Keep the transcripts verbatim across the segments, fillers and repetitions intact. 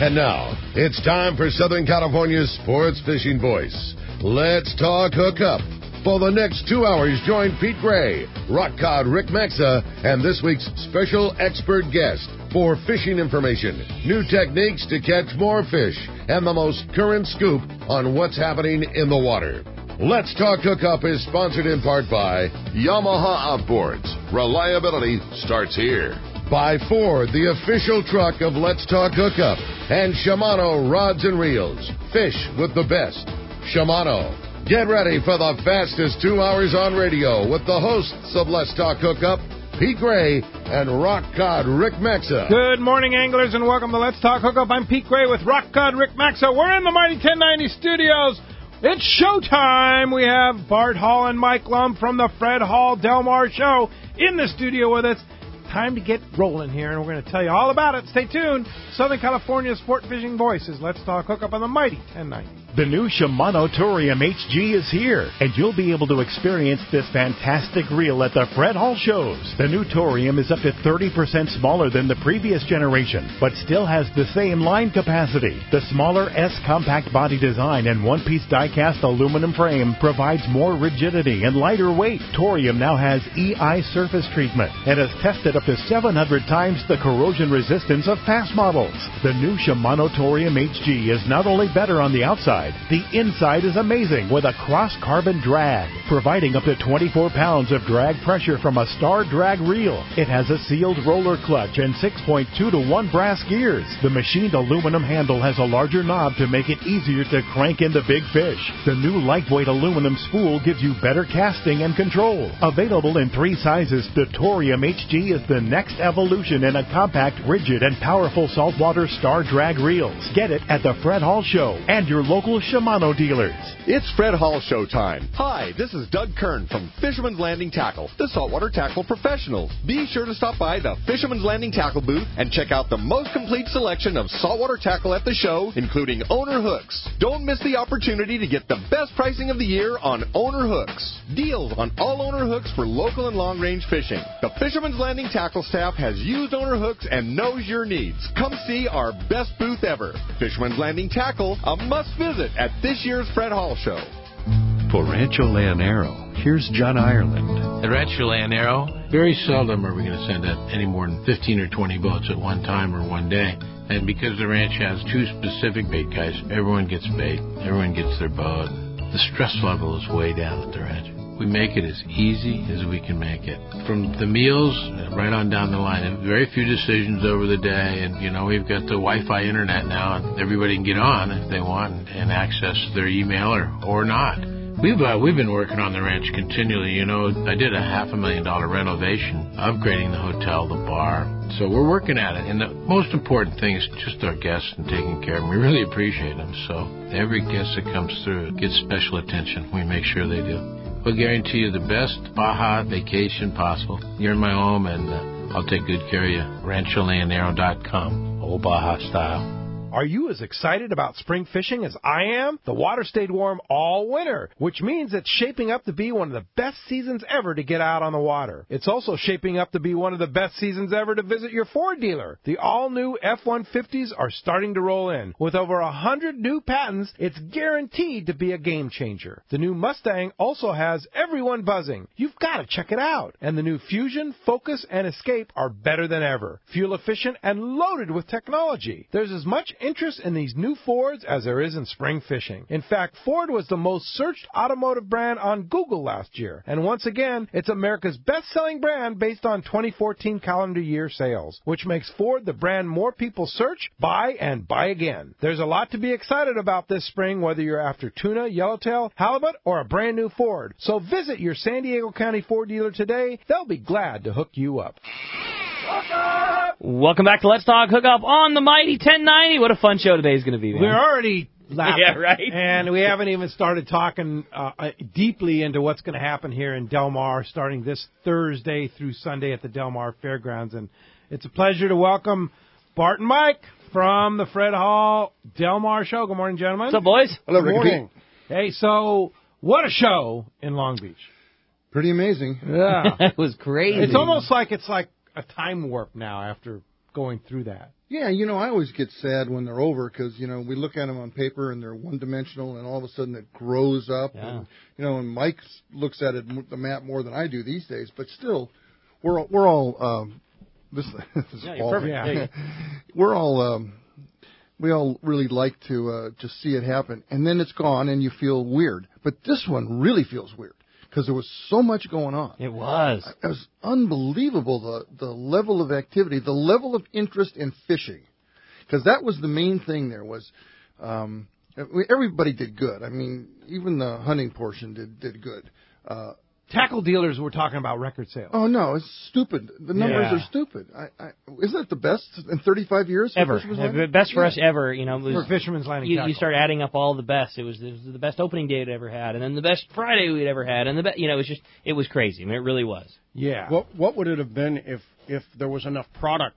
And now, it's time for Southern California's sports fishing voice. Let's talk hookup. For the next two hours, join Pete Gray, rock cod Rick Maxa, and this week's special expert guest for fishing information, new techniques to catch more fish, and the most current scoop on what's happening in the water. Let's Talk Hookup is sponsored in part by Yamaha Outboards. Reliability starts here. By Ford, the official truck of Let's Talk Hookup, and Shimano Rods and Reels. Fish with the best. Shimano. Get ready for the fastest two hours on radio with the hosts of Let's Talk Hookup, Pete Gray and Rock Cod Rick Maxa. Good morning, anglers, and welcome to Let's Talk Hookup. I'm Pete Gray with Rock Cod Rick Maxa. We're in the Mighty ten ninety studios. It's showtime. We have Bart Hall and Mike Lum from the Fred Hall Del Mar Show in the studio with us. Time to get rolling here, and we're going to tell you all about it. Stay tuned. Southern California Sport Fishing Voices. Let's Talk Hookup on the Mighty ten ninety. The new Shimano Torium H G is here, and you'll be able to experience this fantastic reel at the Fred Hall shows. The new Torium is up to thirty percent smaller than the previous generation, but still has the same line capacity. The smaller S compact body design and one-piece die-cast aluminum frame provides more rigidity and lighter weight. Torium now has E I surface treatment and has tested up to seven hundred times the corrosion resistance of past models. The new Shimano Torium H G is not only better on the outside, the inside is amazing with a cross-carbon drag, providing up to twenty-four pounds of drag pressure from a Star Drag reel. It has a sealed roller clutch and six point two to one brass gears. The machined aluminum handle has a larger knob to make it easier to crank in the big fish. The new lightweight aluminum spool gives you better casting and control. Available in three sizes, the Torium H G is the next evolution in a compact, rigid, and powerful saltwater Star Drag reels. Get it at the Fred Hall Show and your local Shimano dealers. It's Fred Hall show time. Hi, this is Doug Kern from Fisherman's Landing Tackle, the saltwater tackle professionals. Be sure to stop by the Fisherman's Landing Tackle booth and check out the most complete selection of saltwater tackle at the show, including owner hooks. Don't miss the opportunity to get the best pricing of the year on owner hooks. Deals on all owner hooks for local and long-range fishing. The Fisherman's Landing Tackle staff has used owner hooks and knows your needs. Come see our best booth ever. Fisherman's Landing Tackle, a must visit at this year's Fred Hall Show. For Rancho Leonero, here's John Ireland. At Rancho Leonero, very seldom are we going to send out any more than fifteen or twenty boats at one time or one day. And because the ranch has two specific bait guys, everyone gets bait, everyone gets their boat. The stress level is way down at the ranch. We make it as easy as we can make it. From the meals right on down the line, very few decisions over the day. And, you know, we've got the Wi-Fi internet now, and everybody can get on if they want and, and access their email or, or not. We've uh, we've been working on the ranch continually. You know, I did a half a million dollar renovation, upgrading the hotel, the bar. So we're working at it. And the most important thing is just our guests and taking care of them. We really appreciate them. So every guest that comes through gets special attention. We make sure they do. We'll guarantee you the best Baja vacation possible. You're in my home, and uh, I'll take good care of you. Rancho Leonero dot com, old Baja style. Are you as excited about spring fishing as I am? The water stayed warm all winter, which means it's shaping up to be one of the best seasons ever to get out on the water. It's also shaping up to be one of the best seasons ever to visit your Ford dealer. The all-new F one fifties are starting to roll in. With over one hundred new patents, it's guaranteed to be a game changer. The new Mustang also has everyone buzzing. You've got to check it out. And the new Fusion, Focus, and Escape are better than ever. Fuel efficient and loaded with technology. There's as much interest in these new Fords as there is in spring fishing. In fact, Ford was the most searched automotive brand on Google last year. And once again, it's America's best-selling brand based on twenty fourteen calendar year sales, which makes Ford the brand more people search, buy, and buy again. There's a lot to be excited about this spring, whether you're after tuna, yellowtail, halibut, or a brand new Ford. So visit your San Diego County Ford dealer today. They'll be glad to hook you up. Welcome back to Let's Talk Hookup on the Mighty ten ninety. What a fun show today is going to be, man. We're already laughing. Yeah, right? And we haven't even started talking uh, deeply into what's going to happen here in Del Mar starting this Thursday through Sunday at the Del Mar Fairgrounds. And it's a pleasure to welcome Bart and Mike from the Fred Hall Del Mar Show. Good morning, gentlemen. What's up, boys? Hello, Good Rick. morning. Hey, so what a show in Long Beach. Pretty amazing. Yeah. It was crazy. It's almost like it's like a time warp now after going through that. Yeah, you know, I always get sad when they're over because, you know, we look at them on paper and they're one-dimensional and all of a sudden it grows up. Yeah. And, you know, and Mike looks at it, the map more than I do these days, but still, we're, we're all, um, this, this is Yeah, you're perfect. Yeah. we're all, um, we all really like to uh, just see it happen. And then it's gone and you feel weird. But this one really feels weird because there was so much going on. It was. It was unbelievable, the, the level of activity, the level of interest in fishing. Because that was the main thing there was um, everybody did good. I mean, even the hunting portion did, did good. Uh, Tackle dealers were talking about record sales. oh, no, it's stupid. The numbers Yeah. are stupid. I, I, isn't it the best in thirty-five years? for Ever. Fisherman's The Landing? best for Yeah. us ever. You know, it was, For Fisherman's Landing you, Tackle. you start adding up all the best. It was, it was the best opening day we'd ever had, and then the best Friday we'd ever had, and the best, you know, it was just, it was crazy. I mean, it really was. Yeah. What what would it have been if if there was enough product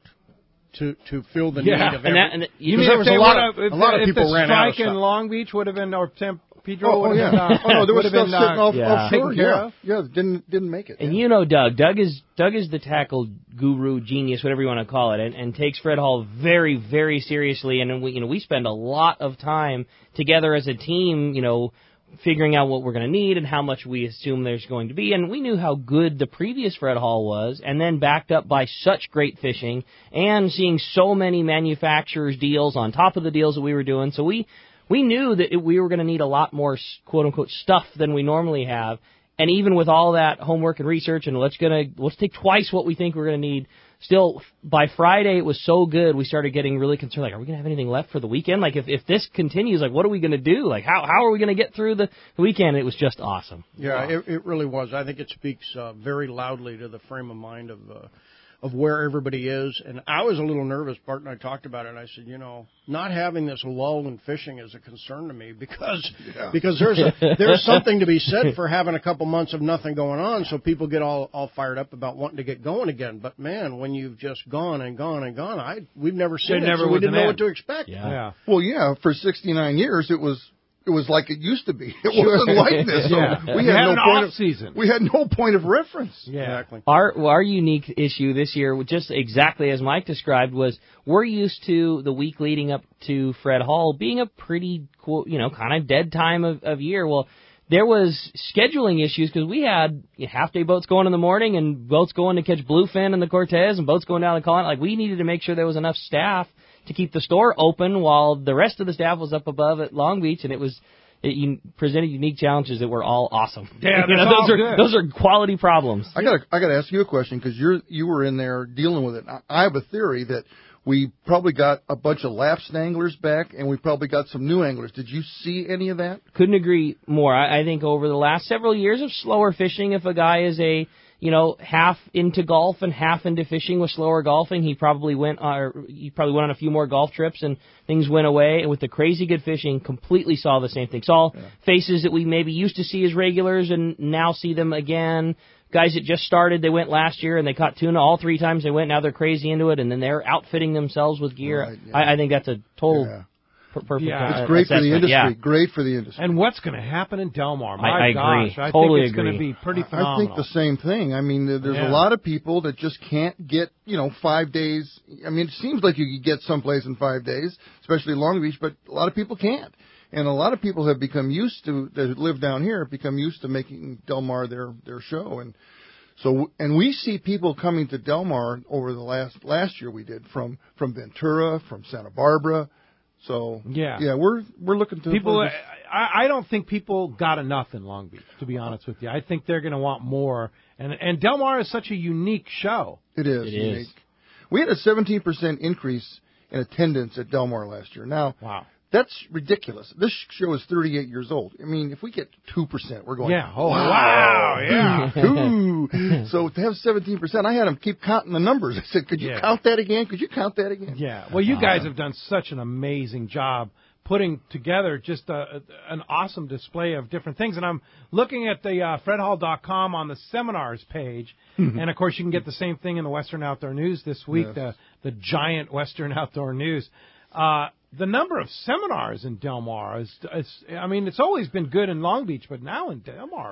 to to fill the Yeah. need of And every? that, and You Because mean there if was they a lot would've- of if a lot the, of people if the ran out of strike in stuff. Long Beach would have been, or Temp, Pedro Oh, oh would yeah. have been, uh, oh, no, there was would stuff have been, sitting uh, off, yeah. offshore. taken care Yeah, of. yeah, didn't didn't make it. And yeah. you know Doug. Doug is Doug is the tackle guru, genius, whatever you want to call it, and, and takes Fred Hall very, very seriously. And we, you know, we spend a lot of time together as a team, you know, figuring out what we're going to need and how much we assume there's going to be. And we knew how good the previous Fred Hall was, and then backed up by such great fishing and seeing so many manufacturers' deals on top of the deals that we were doing. So we we knew that it, we were going to need a lot more quote unquote stuff than we normally have. And even with all that homework and research, and let's gonna let's take twice what we think we're going to need. Still, by Friday, it was so good, we started getting really concerned. Like, are we going to have anything left for the weekend? Like, if, if this continues, like, what are we going to do? Like, how how are we going to get through the, the weekend? It was just awesome. Yeah, it, it really was. I think it speaks uh, very loudly to the frame of mind of uh, of where everybody is. And I was a little nervous. Bart and I talked about it, and I said, you know, not having this lull in fishing is a concern to me because Yeah. because there's a, there's something to be said for having a couple months of nothing going on, so people get all, all fired up about wanting to get going again. But man, when you've just gone and gone and gone, I we've never seen There it, never so we was didn't an know end. what to expect. Yeah. Yeah. Well, yeah, for sixty-nine years, it was it was like it used to be. It wasn't like this. So Yeah. we You had had no an point off-season. of we had no point of reference. Yeah. Exactly. Our our unique issue this year, just exactly as Mike described, was we're used to the week leading up to Fred Hall being a pretty, cool, you know, kind of dead time of, of year. Well, there was scheduling issues because we had half-day boats going in the morning and boats going to catch bluefin in the Cortez and boats going down the Colony. Like, we needed to make sure there was enough staff to keep the store open while the rest of the staff was up above at Long Beach, and it was it you presented unique challenges that were all awesome. Yeah, You know, that's all those are good. those are quality problems. I got I got to ask you a question because you're you were in there dealing with it. I, I have a theory that we probably got a bunch of lapsed anglers back, and we probably got some new anglers. Did you see any of that? Couldn't agree more. I, I think over the last several years of slower fishing, if a guy is a, you know, half into golf and half into fishing with slower golfing, he probably went, uh, he probably went on a few more golf trips and things went away. And with the crazy good fishing, completely saw the same thing. Saw yeah. faces that we maybe used to see as regulars and now see them again. Guys that just started, they went last year and they caught tuna all three times they went. Now they're crazy into it, and then they're outfitting themselves with gear. Right, yeah. I, I think that's a total Yeah. per- perfect. Yeah. uh, It's great for the assessment. industry. Yeah. Great for the industry. And what's going to happen in Del Mar? My I- I gosh, agree. I Totally think it's going to agree. be pretty I phenomenal. think the same thing. I mean, there- there's Yeah. a lot of people that just can't get, you know, five days. I mean, it seems like you could get someplace in five days, especially Long Beach, but a lot of people can't. And a lot of people have become used to, that live down here, have become used to making Del Mar their, their show. And so, and we see people coming to Del Mar over the last, last year we did from, from Ventura, from Santa Barbara. So, Yeah. yeah, we're, we're looking to People, we're just- I, I don't think people got enough in Long Beach, to be honest with you. I think they're going to want more. And and Del Mar is such a unique show. It is It unique. is. We had a seventeen percent increase in attendance at Del Mar last year. Now, Wow. that's ridiculous. This show is thirty-eight years old. I mean, if we get two percent, we're going, Yeah. Oh, wow. wow. Yeah. Ooh. So to have seventeen percent, I had them keep counting the numbers. I said, could you Yeah. count that again? Could you count that again? Yeah. Well, you guys have done such an amazing job putting together just a, an awesome display of different things. And I'm looking at the uh, fred hall dot com on the seminars page. And, of course, you can get the same thing in the Western Outdoor News this week, Yes. the, the giant Western Outdoor News. Uh, the number of seminars in Del Mar is, is, I mean, it's always been good in Long Beach, but now in Del Mar is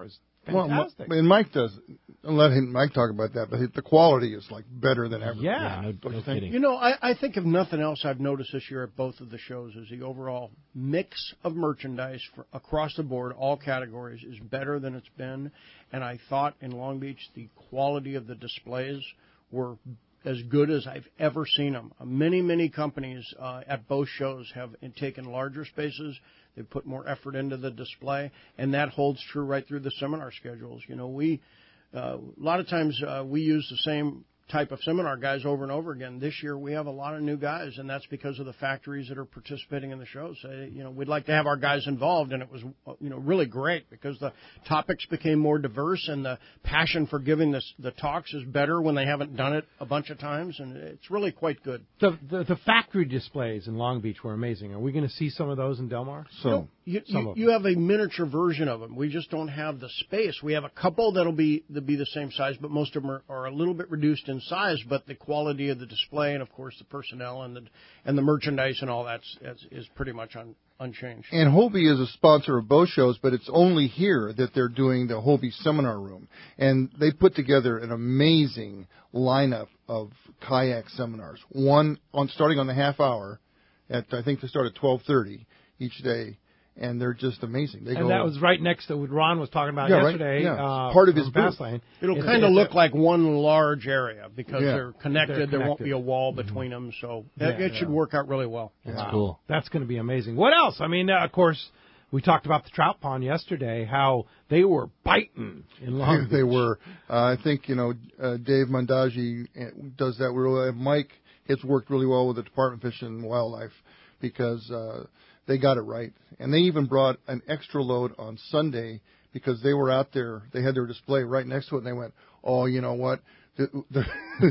fantastic. Well, and Mike does. I'll let him, Mike talk about that, but the quality is like better than ever. Yeah, yeah no, no kidding. You know, I, I think if nothing else I've noticed this year at both of the shows is the overall mix of merchandise for, across the board, all categories, is better than it's been. And I thought in Long Beach the quality of the displays were as good as I've ever seen them. Many, many companies uh, at both shows have taken larger spaces. They've put more effort into the display, and that holds true right through the seminar schedules. You know, we uh, a lot of times uh, we use the same type of seminar guys over and over again. This year we have a lot of new guys, and that's because of the factories that are participating in the shows. So, you know, we'd like to have our guys involved, and it was, you know, really great because the topics became more diverse, and the passion for giving this, the talks is better when they haven't done it a bunch of times, and it's really quite good. The the, the factory displays in Long Beach were amazing. Are we going to see some of those in Del Mar? So. You, you, you have a miniature version of them. We just don't have the space. We have a couple that'll be that'll be the same size, but most of them are, are a little bit reduced in size. But the quality of the display and, of course, the personnel and the and the merchandise and all that's is, is pretty much un, unchanged. And Hobie is a sponsor of both shows, but it's only here that they're doing the Hobie Seminar Room, and they put together an amazing lineup of kayak seminars. One on starting on the half hour at I think they start at twelve thirty each day. And they're just amazing. They and go, that was right next to what Ron was talking about yeah, yesterday. Right, yeah. uh, part of his fast booth. lane. It'll It's, kind of it's look a, like one large area because yeah. they're, connected. They're There won't connected. be a wall between them, so that, Yeah, it should yeah. work out really well. That's wow. cool. That's going to be amazing. What else? I mean, uh, of course, we talked about the trout pond yesterday, how they were biting in Long Beach. They were. Uh, I think, you know, uh, Dave Mondaji does that really well. Mike has worked really well with the Department of Fish and Wildlife because uh, they got it right. And they even brought an extra load on Sunday because they were out there. They had their display right next to it, and they went, oh, you know what? It's been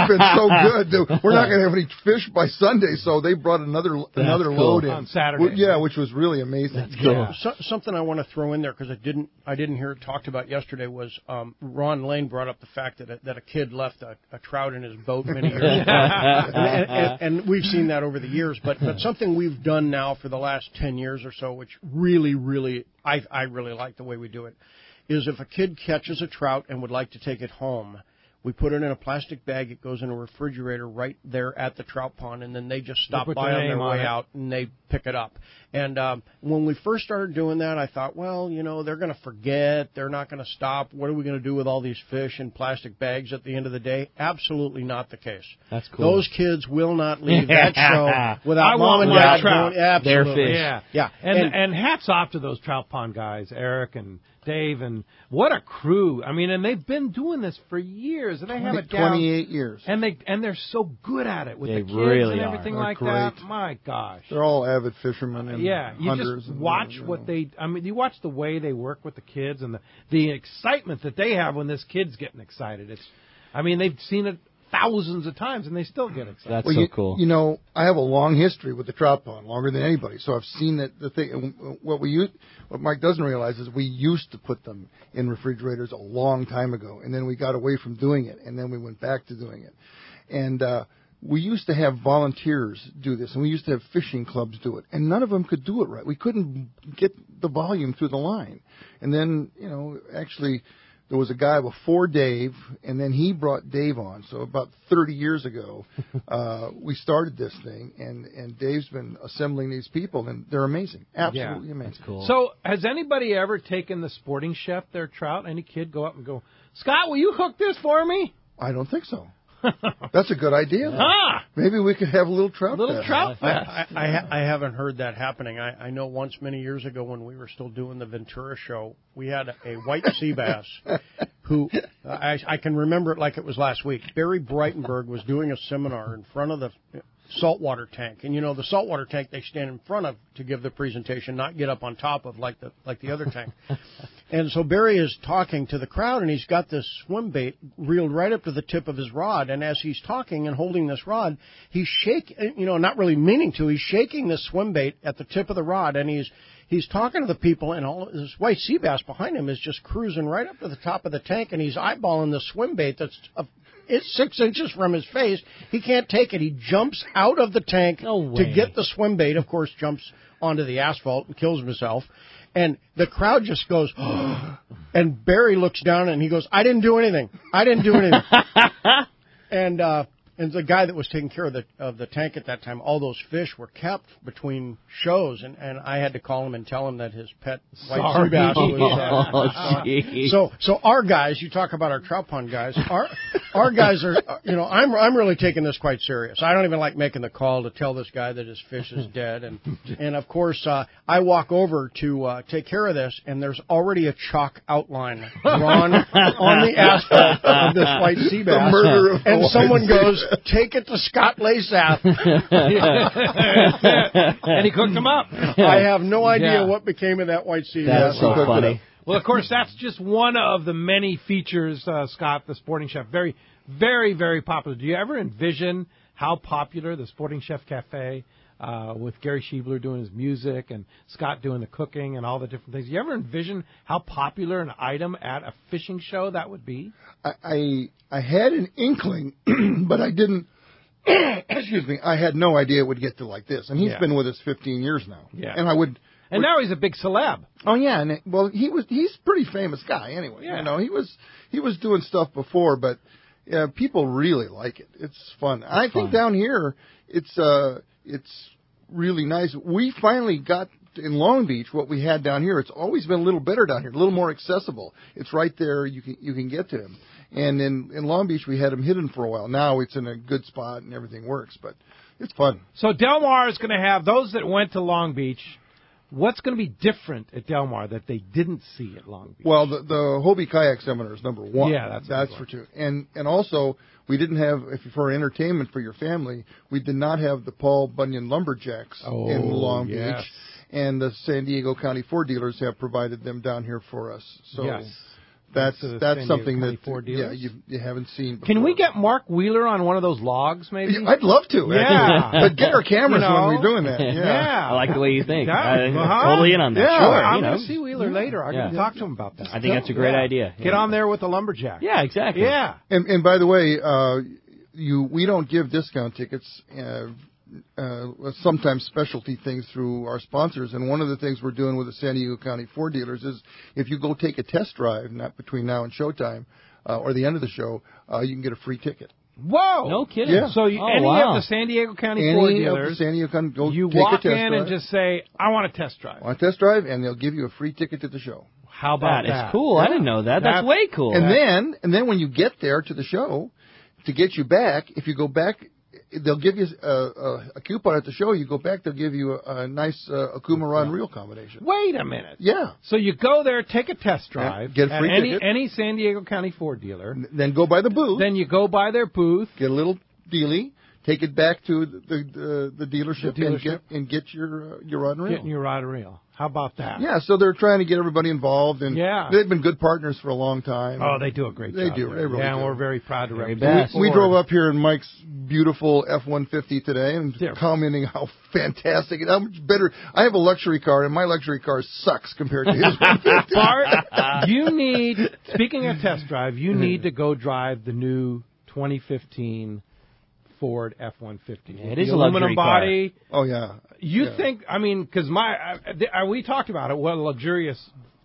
so good. We're not going to have any fish by Sunday, so they brought another That's another cool. load in On Saturday. Well, yeah, which was really amazing. That's cool. Yeah. So, something I want to throw in there because I didn't I didn't hear it talked about yesterday was um, Ron Lane brought up the fact that a, that a kid left a, a trout in his boat many years ago, and, and, and we've seen that over the years. But but something we've done now for the last ten years or so, which really really I I really like the way we do it, is if a kid catches a trout and would like to take it home, we put it in a plastic bag. It goes in a refrigerator right there at the trout pond, and then they just stop put by their on their name on way it. out, and they pick it up. And um, when we first started doing that, I thought, well, you know, they're going to forget. They're not going to stop. What are we going to do with all these fish in plastic bags at the end of the day? Absolutely not the case. That's cool. Those kids will not leave that show without I mom want and my dad trout. doing absolutely. Their fish. Yeah, Yeah. and, And- and hats off to those trout pond guys, Eric and Dave, and what a crew! I mean, and they've been doing this for years, and they have it down. twenty-eight years. And they and they're so good at it with They the kids really and are. everything They're like great. that. My gosh. They're all avid fishermen and Yeah, you hunters. just and, watch you know. what they. I mean, you watch the way they work with the kids and the the excitement that they have when this kid's getting excited. It's, I mean, they've seen it thousands of times and they still get excited. That's Well, so you, cool. You know, I have a long history with the trout pond, longer than anybody. So I've seen that the thing. What we used, what Mike doesn't realize is we used to put them in refrigerators a long time ago, and then we got away from doing it, and then we went back to doing it. And uh, we used to have volunteers do this, and we used to have fishing clubs do it, and none of them could do it right. We couldn't get the volume through the line. And then, you know, actually, there was a guy before Dave, and then he brought Dave on. So about thirty years ago, uh, we started this thing, and, and Dave's been assembling these people, and they're amazing. Absolutely Yeah, amazing. That's cool. So, has anybody ever taken the Sporting Chef their trout? Any kid go up and go, Scott, will you hook this for me? I don't think so. That's a good idea. though. Ah, Maybe we could have a little trout little fest. trout I, fest. I, I, ha- I haven't heard that happening. I, I know once many years ago when we were still doing the Ventura show, we had a white sea bass who, uh, I, I can remember it like it was last week. Barry Breitenberg was doing a seminar in front of the saltwater tank. And, you know, the saltwater tank they stand in front of to give the presentation, not get up on top of like the like the other tank. And so Barry is talking to the crowd, and he's got this swim bait reeled right up to the tip of his rod. And as he's talking and holding this rod, he's shaking, you know, not really meaning to, he's shaking this swim bait at the tip of the rod, and he's he's talking to the people, and all this white sea bass behind him is just cruising right up to the top of the tank, and he's eyeballing the swim bait that's a it's six inches from his face. He can't take it. He jumps out of the tank No to way. get the swim bait. Of course, jumps onto the asphalt and kills himself. And the crowd just goes, and Barry looks down and he goes, I didn't do anything. I didn't do anything. and uh, and the guy that was taking care of the of the tank at that time, all those fish were kept between shows, and, and I had to call him and tell him that his pet white sea bass was. Uh, Oh, so so our guys, you talk about our trout pond guys, our our guys are, you know, I'm I'm really taking this quite serious. I don't even like making the call to tell this guy that his fish is dead, and and of course uh, I walk over to uh, take care of this, and there's already a chalk outline drawn on the asphalt of this white sea bass, The murder of and the someone white sea goes, take it to Scott Lasath. And he cooked them up. I have no idea Yeah. what became of that white sea That's bass. so He cooked it funny. up. Well, of course, that's just one of the many features, uh, Scott, the Sporting Chef. Very, very, very popular. Do you ever envision how popular the Sporting Chef Cafe, uh, with Gary Schiebler doing his music and Scott doing the cooking and all the different things? Do you ever envision how popular an item at a fishing show that would be? I, I I had an inkling, but I didn't. Excuse me. I had no idea it would get to like this. And he's Yeah. been with us fifteen years now. Yeah. And I would. And now he's a big celeb. Oh yeah, and it, well he was he's a pretty famous guy anyway. Yeah. You know, he was he was doing stuff before, but uh, people really like it. It's fun. I think fun. down here it's uh it's really nice. We finally got in Long Beach what we had down here. It's always been a little better down here, a little more accessible. It's right there. You can you can get to him. And in in Long Beach we had him hidden for a while. Now it's in a good spot and everything works, but it's fun. So Del Mar is going to have those that went to Long Beach. What's going to be different at Del Mar that they didn't see at Long Beach? Well, the the Hobie Kayak Seminar is number one. Yeah, that's a that's big for one. two. And and also we didn't have, if for entertainment for your family, we did not have the Paul Bunyan Lumberjacks Oh, in Long yes. Beach, and the San Diego County Ford dealers have provided them down here for us. So Yes. that's So the that's San Diego something County that Ford yeah dealers? you you haven't seen before. Can we get Mark Wheeler on one of those logs, maybe? I'd love to. Yeah. actually. But get our cameras You know? when we're doing that. Yeah. Yeah. I like the way you think. Yeah, I'm uh-huh. totally in on that. Yeah, Sure, I'm you know. going to see Wheeler later. I'm Yeah. going to talk to him about that. I think that's a great Yeah. idea. Get Yeah. on there with the lumberjack. Yeah, exactly. Yeah. And, and by the way, uh, you we don't give discount tickets. Uh, uh, sometimes specialty things through our sponsors, and one of the things we're doing with the San Diego County Ford dealers is if you go take a test drive, not between now and showtime uh, or the end of the show, uh, you can get a free ticket. Whoa. No kidding. Yeah. So you, Oh, any wow. of the San Diego County Any Ford of the dealers, San Diego County, go you take walk a test in drive, and just say, I want a test drive. want a test drive, and they'll give you a free ticket to the show. How about That that? is cool. I didn't know that. That's, That's- way cool. And then, and then when you get there to the show, to get you back, if you go back, they'll give you a, a, a coupon at the show. You go back, they'll give you a, a nice uh, Akuma Rod Reel combination. Wait a minute. Yeah. So you go there, take a test drive, Yeah, get a free at any, ticket. any San Diego County Ford dealer. Then go by the booth, Then you go by their booth. get a little dealie, take it back to the the, the, dealership, The and dealership. get and get your uh, your rod and reel. Getting your rod and reel. How about that? Yeah, so they're trying to get everybody involved, and Yeah. they've been good partners for a long time. Oh, they do a great They job. do. there. They really yeah, do. and we're very proud to Very represent. best. We Ford. drove up here in Mike's beautiful F one fifty today and Yeah. commenting how fantastic and how much better. I have a luxury car, and my luxury car sucks compared to his one fifty. Bart, you need, speaking of test drive, you need to go drive the new twenty fifteen Ford F one fifty. It The is a aluminum luxury car. body. Oh, yeah. You Yeah. think, I mean, because my, uh, th- uh, we talked about it, what a luxurious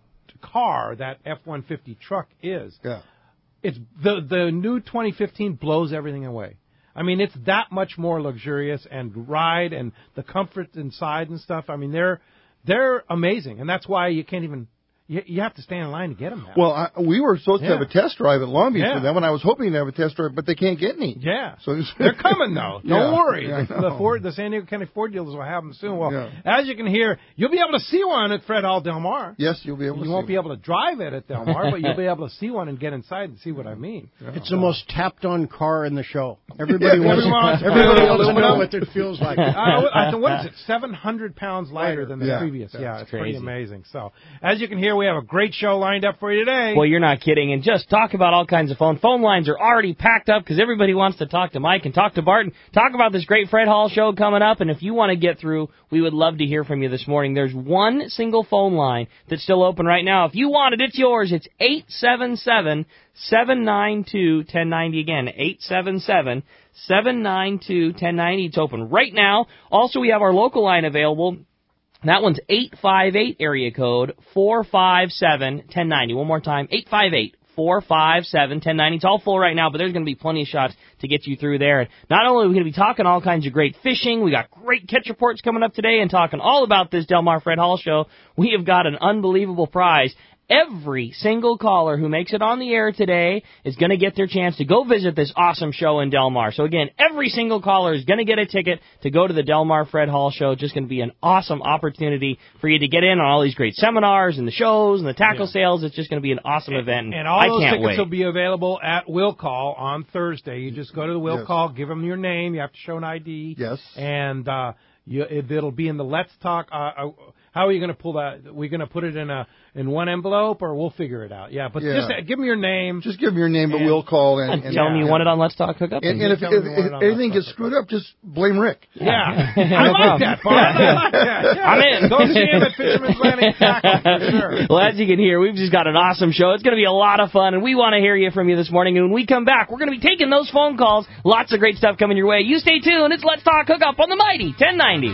car that F one fifty truck is. Yeah. It's the the new twenty fifteen blows everything away. I mean, it's that much more luxurious and ride and the comfort inside and stuff. I mean, they're they're amazing, and that's why you can't even you, you have to stand in line to get them now. Well, I, we were supposed to Yeah. have a test drive at Long Beach Yeah. for them, and I was hoping to have a test drive, but they can't get any. yeah, So it's- they're coming though. Don't Yeah. worry. Yeah, I the, the know. Ford, the San Diego County Ford dealers will have them soon. Well, Yeah. as you can hear, you'll be able to see one at Fred Hall Del Mar. Yes, you'll be able to You see won't be one. able to drive it at Del Mar, but you'll be able to see one and get inside and see what I mean. It's the most tapped-on car in the show. Everybody Yeah, wants, everyone wants to everybody buy wants to aluminum. know what it feels like. Uh, I th- what is it? Seven hundred pounds lighter than the Yeah. previous. Yeah, Yeah, it's it's pretty crazy. amazing. So, as you can hear, here. We have a great show lined up for you today. Well, you're not kidding. And just talk about all kinds of phone. Phone lines are already packed up because everybody wants to talk to Mike and talk to Bart and talk about this great Fred Hall show coming up. And if you want to get through, we would love to hear from you this morning. There's one single phone line that's still open right now. If you want it, it's yours. It's eight seven seven, seven nine two, one zero nine zero. Again, eight seven seven, seven nine two, one zero nine zero. It's open right now. Also, we have our local line available. That one's eight five eight, area code four five seven, one zero nine zero. One more time, eight five eight, four five seven, one zero nine zero. It's all full right now, but there's going to be plenty of shots to get you through there. And not only are we going to be talking all kinds of great fishing, we got great catch reports coming up today and talking all about this Del Mar Fred Hall show. We have got an unbelievable prize. Every single caller who makes it on the air today is going to get their chance to go visit this awesome show in Del Mar. So, again, every single caller is going to get a ticket to go to the Del Mar Fred Hall show. It's just going to be an awesome opportunity for you to get in on all these great seminars and the shows and the tackle yeah. sales. It's just going to be an awesome and, event. And all I those can't tickets wait. will be available at Will Call on Thursday. You just go to the Will yes. Call, give them your name. You have to show an I D. Yes. And uh, you, it, it'll be in the Let's Talk. Uh, uh, how are you going to pull that? Are we going to put it in a in one envelope, or we'll figure it out? Yeah, but yeah. just uh, give them your name. Just give them your name, but we'll call. And, and and tell them you yeah. want it on Let's Talk Hookup. And, and if, if, if, if anything gets screwed up, just blame Rick. Yeah, I like that part. I like that. Yeah. I'm in. Go see him at Fisherman's Landing Tackle for sure. Well, as you can hear, we've just got an awesome show. It's going to be a lot of fun, and we want to hear you from you this morning. And when we come back, we're going to be taking those phone calls. Lots of great stuff coming your way. You stay tuned. It's Let's Talk Hookup on the Mighty ten ninety.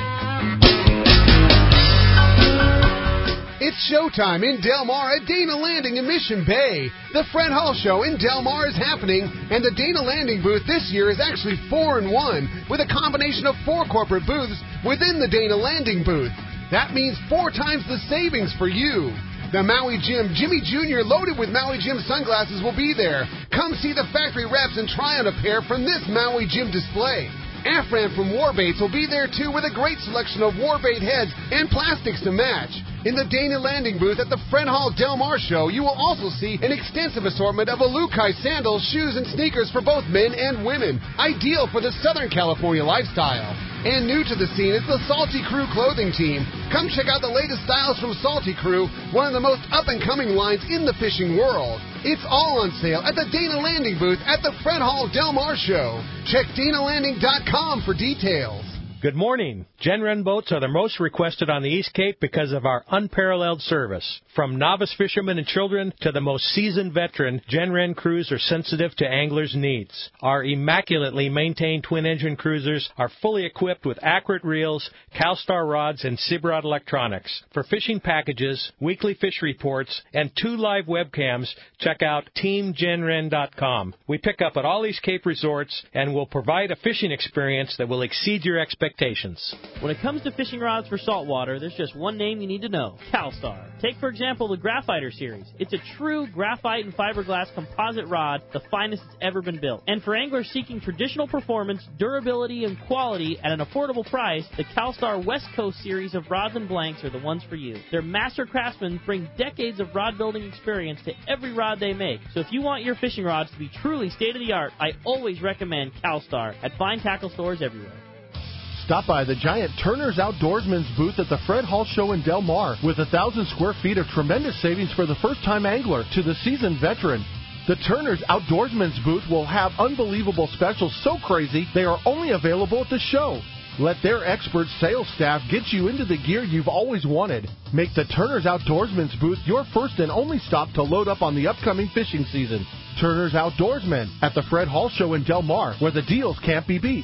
It's showtime in Del Mar at Dana Landing in Mission Bay. The Fred Hall Show in Del Mar is happening, and the Dana Landing booth this year is actually four in one, with a combination of four corporate booths within the Dana Landing booth. That means four times the savings for you. The Maui Jim Jimmy Junior loaded with Maui Jim sunglasses will be there. Come see the factory reps and try on a pair from this Maui Jim display. Afran from Warbaits will be there too with a great selection of Warbait heads and plastics to match. In the Dana Landing booth at the Fred Hall Del Mar show, you will also see an extensive assortment of Alukai sandals, shoes, and sneakers for both men and women, ideal for the Southern California lifestyle. And new to the scene is the Salty Crew clothing team. Come check out the latest styles from Salty Crew, one of the most up-and-coming lines in the fishing world. It's all on sale at the Dana Landing booth at the Fred Hall Del Mar show. Check dana landing dot com for details. Good morning. Gen-Ren boats are the most requested on the East Cape because of our unparalleled service. From novice fishermen and children to the most seasoned veteran, Gen-Ren crews are sensitive to anglers' needs. Our immaculately maintained twin-engine cruisers are fully equipped with accurate reels, CalStar rods, and Sibrod electronics. For fishing packages, weekly fish reports, and two live webcams, check out team gen ren dot com. We pick up at all East Cape resorts and will provide a fishing experience that will exceed your expectations. When it comes to fishing rods for saltwater, there's just one name you need to know, CalStar. Take, for example, the Graphiter series. It's a true graphite and fiberglass composite rod, the finest it's ever been built. And for anglers seeking traditional performance, durability, and quality at an affordable price, the CalStar West Coast series of rods and blanks are the ones for you. Their master craftsmen bring decades of rod building experience to every rod they make. So if you want your fishing rods to be truly state-of-the-art, I always recommend CalStar at fine tackle stores everywhere. Stop by the giant Turner's Outdoorsman's booth at the Fred Hall Show in Del Mar with a thousand square feet of tremendous savings for the first-time angler to the seasoned veteran. The Turner's Outdoorsman's booth will have unbelievable specials so crazy they are only available at the show. Let their expert sales staff get you into the gear you've always wanted. Make the Turner's Outdoorsman's booth your first and only stop to load up on the upcoming fishing season. Turner's Outdoorsman at the Fred Hall Show in Del Mar, where the deals can't be beat.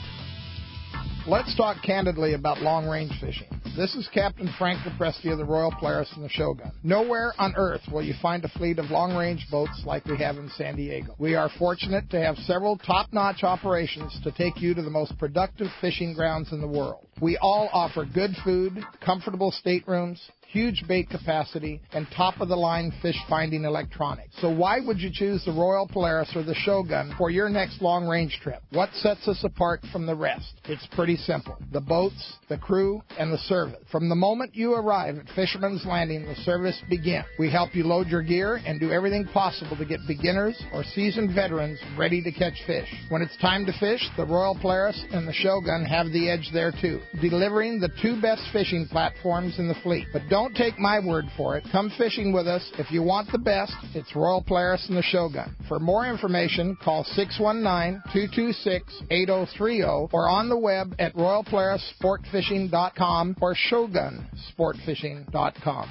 Let's talk candidly about long-range fishing. This is Captain Frank Lopresti of the Royal Polaris and the Shogun. Nowhere on Earth will you find a fleet of long-range boats like we have in San Diego. We are fortunate to have several top-notch operations to take you to the most productive fishing grounds in the world. We all offer good food, comfortable staterooms, huge bait capacity, and top-of-the-line fish-finding electronics. So why would you choose the Royal Polaris or the Shogun for your next long-range trip? What sets us apart from the rest? It's pretty simple. The boats, the crew, and the service. From the moment you arrive at Fisherman's Landing, the service begins. We help you load your gear and do everything possible to get beginners or seasoned veterans ready to catch fish. When it's time to fish, the Royal Polaris and the Shogun have the edge there too. delivering the two best fishing platforms in the fleet. But don't take my word for it. Come fishing with us. If you want the best, it's Royal Polaris and the Shogun. For more information, call six one nine, two two six, eight zero three zero or on the web at royal polaris sport fishing dot com or shogun sport fishing dot com.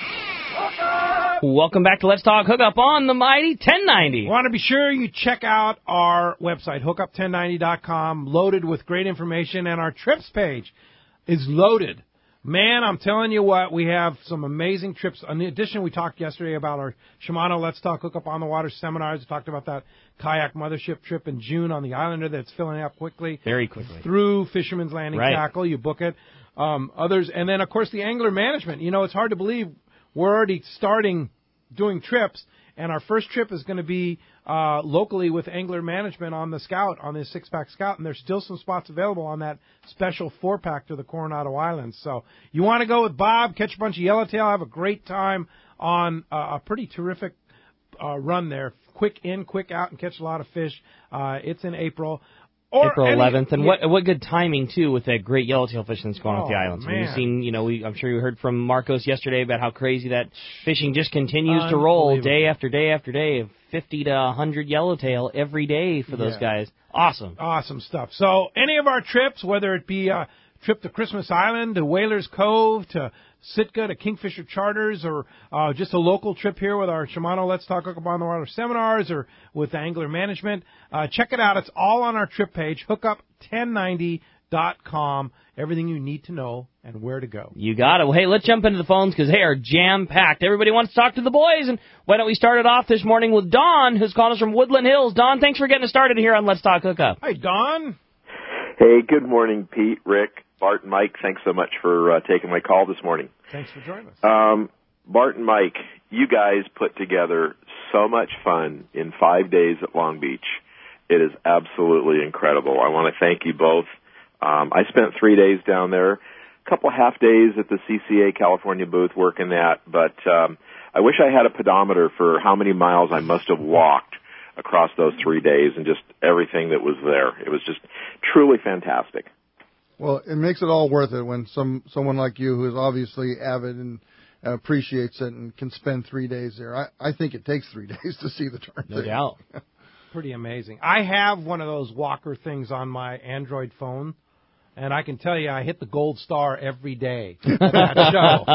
Welcome back to Let's Talk Hookup on the Mighty ten ninety. Want to be sure you check out our website, hookup ten ninety dot com, loaded with great information, and our trips page is loaded. Man, I'm telling you what, we have some amazing trips. In addition, we talked yesterday about our Shimano Let's Talk Hookup on the Water seminars. We talked about that kayak mothership trip in June on the Islander that's filling up quickly. Very quickly. Through Fisherman's Landing Right. Tackle. You book it. Um, others, and then, of course, the angler management. You know, it's hard to believe we're already starting doing trips, and our first trip is going to be uh, locally with angler management on the Scout, on the six-pack Scout, and there's still some spots available on that special four-pack to the Coronado Islands. So you want to go with Bob, catch a bunch of yellowtail, have a great time on uh, a pretty terrific uh, run there. Quick in, quick out, and catch a lot of fish. Uh, it's in April. Or April eleventh, any, and yeah. what what good timing too with that great yellowtail fishing that's going on Oh, at the islands. man. We've seen, you know, we, I'm sure you heard from Marcos yesterday about how crazy that fishing just continues to roll day after day after day, of fifty to one hundred yellowtail every day for those Yeah. guys. Awesome, awesome stuff. So any of our trips, whether it be a trip to Christmas Island, to Whalers Cove, to Sitka, to Kingfisher Charters, or uh, just a local trip here with our Shimano Let's Talk Hookup on the Water seminars, or with Angler Management, uh, check it out. It's all on our trip page, hookup ten ninety dot com. Everything you need to know and where to go. You got it. Well, hey, let's jump into the phones because they are jam-packed. Everybody wants to talk to the boys, and why don't we start it off this morning with Don, who's calling us from Woodland Hills. Don, thanks for getting us started here on Let's Talk Hookup. Hi, Don. Hey, good morning, Pete, Rick, Bart, and Mike. Thanks so much for uh, taking my call this morning. Thanks for joining us. Um, Bart and Mike, you guys put together so much fun in five days at Long Beach. It is absolutely incredible. I want to thank you both. Um, I spent three days down there, a couple half days at the C C A California booth working that, but um, I wish I had a pedometer for how many miles I must have walked across those three days and just everything that was there. It was just truly fantastic. Well, it makes it all worth it when some someone like you, who is obviously avid and uh, appreciates it, and can spend three days there. I, I think it takes three days to see the darn No thing. doubt. Pretty amazing. I have one of those walker things on my Android phone, and I can tell you I hit the gold star every day for that show.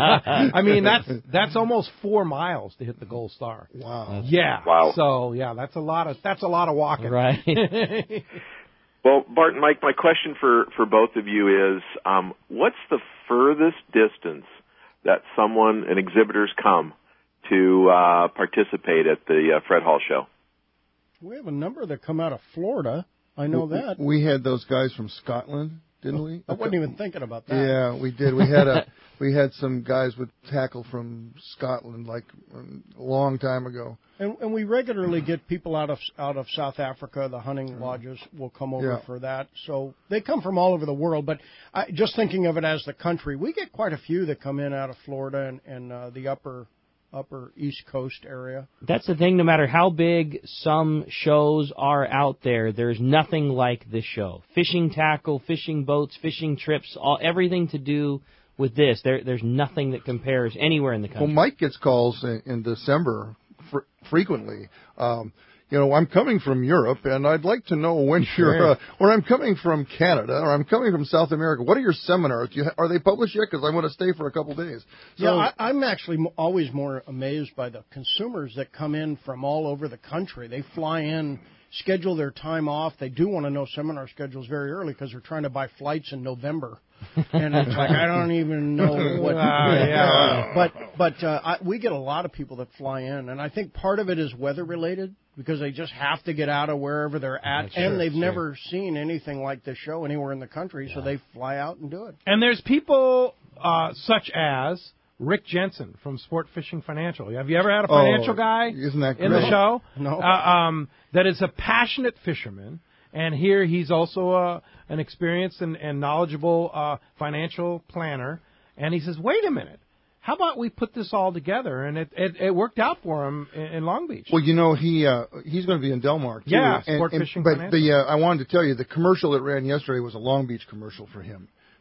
I mean, that's that's almost four miles to hit the gold star. Wow. Yeah. Wow. So, yeah, that's a lot of that's a lot of walking. Right. Well, Bart and Mike, my question for, for both of you is, um, what's the furthest distance that someone, an exhibitors come to uh, participate at the uh, Fred Hall Show? We have a number that come out of Florida. I know we, that. We had those guys from Scotland, didn't we? I wasn't even thinking about that. Yeah, we did. We had a we had some guys with tackle from Scotland like a long time ago. And, and we regularly get people out of out of South Africa. The hunting lodges will come over Yeah. for that. So they come from all over the world. But I, just thinking of it as the country, we get quite a few that come in out of Florida and, and uh, the upper upper East Coast area. That's the thing. No matter how big some shows are out there, there's nothing like this show. Fishing tackle, fishing boats, fishing trips, all everything to do with this. There, there's nothing that compares anywhere in the country. Well, Mike gets calls in, in December fr- frequently. Um, you know, I'm coming from Europe, and I'd like to know when you're, uh, or I'm coming from Canada, or I'm coming from South America. What are your seminars? Do you ha- are they published yet? Because I want to stay for a couple days. So, Yeah, I, I'm actually m- always more amazed by the consumers that come in from all over the country. They fly in, schedule their time off. They do want to know seminar schedules very early because they're trying to buy flights in November. And it's like, I don't even know what. Uh, yeah. But but uh, I, we get a lot of people that fly in, and I think part of it is weather related because they just have to get out of wherever they're at, That's and true, they've sure. never seen anything like this show anywhere in the country, so they fly out and do it. And there's people uh, such as Rick Jensen from Sport Fishing Financial. Have you ever had a financial Oh, guy isn't that in the great? show? No. Uh, um, that is a passionate fisherman, and here he's also a, an experienced and, and knowledgeable uh, financial planner. And he says, wait a minute. How about we put this all together? And it, it, it worked out for him in, in Long Beach. well, you know, he uh, he's going to be in Del Mar, too. Yeah, and, Sport and- Fishing But Financial. the uh, I wanted to tell you, the commercial that ran yesterday was a Long Beach commercial for him.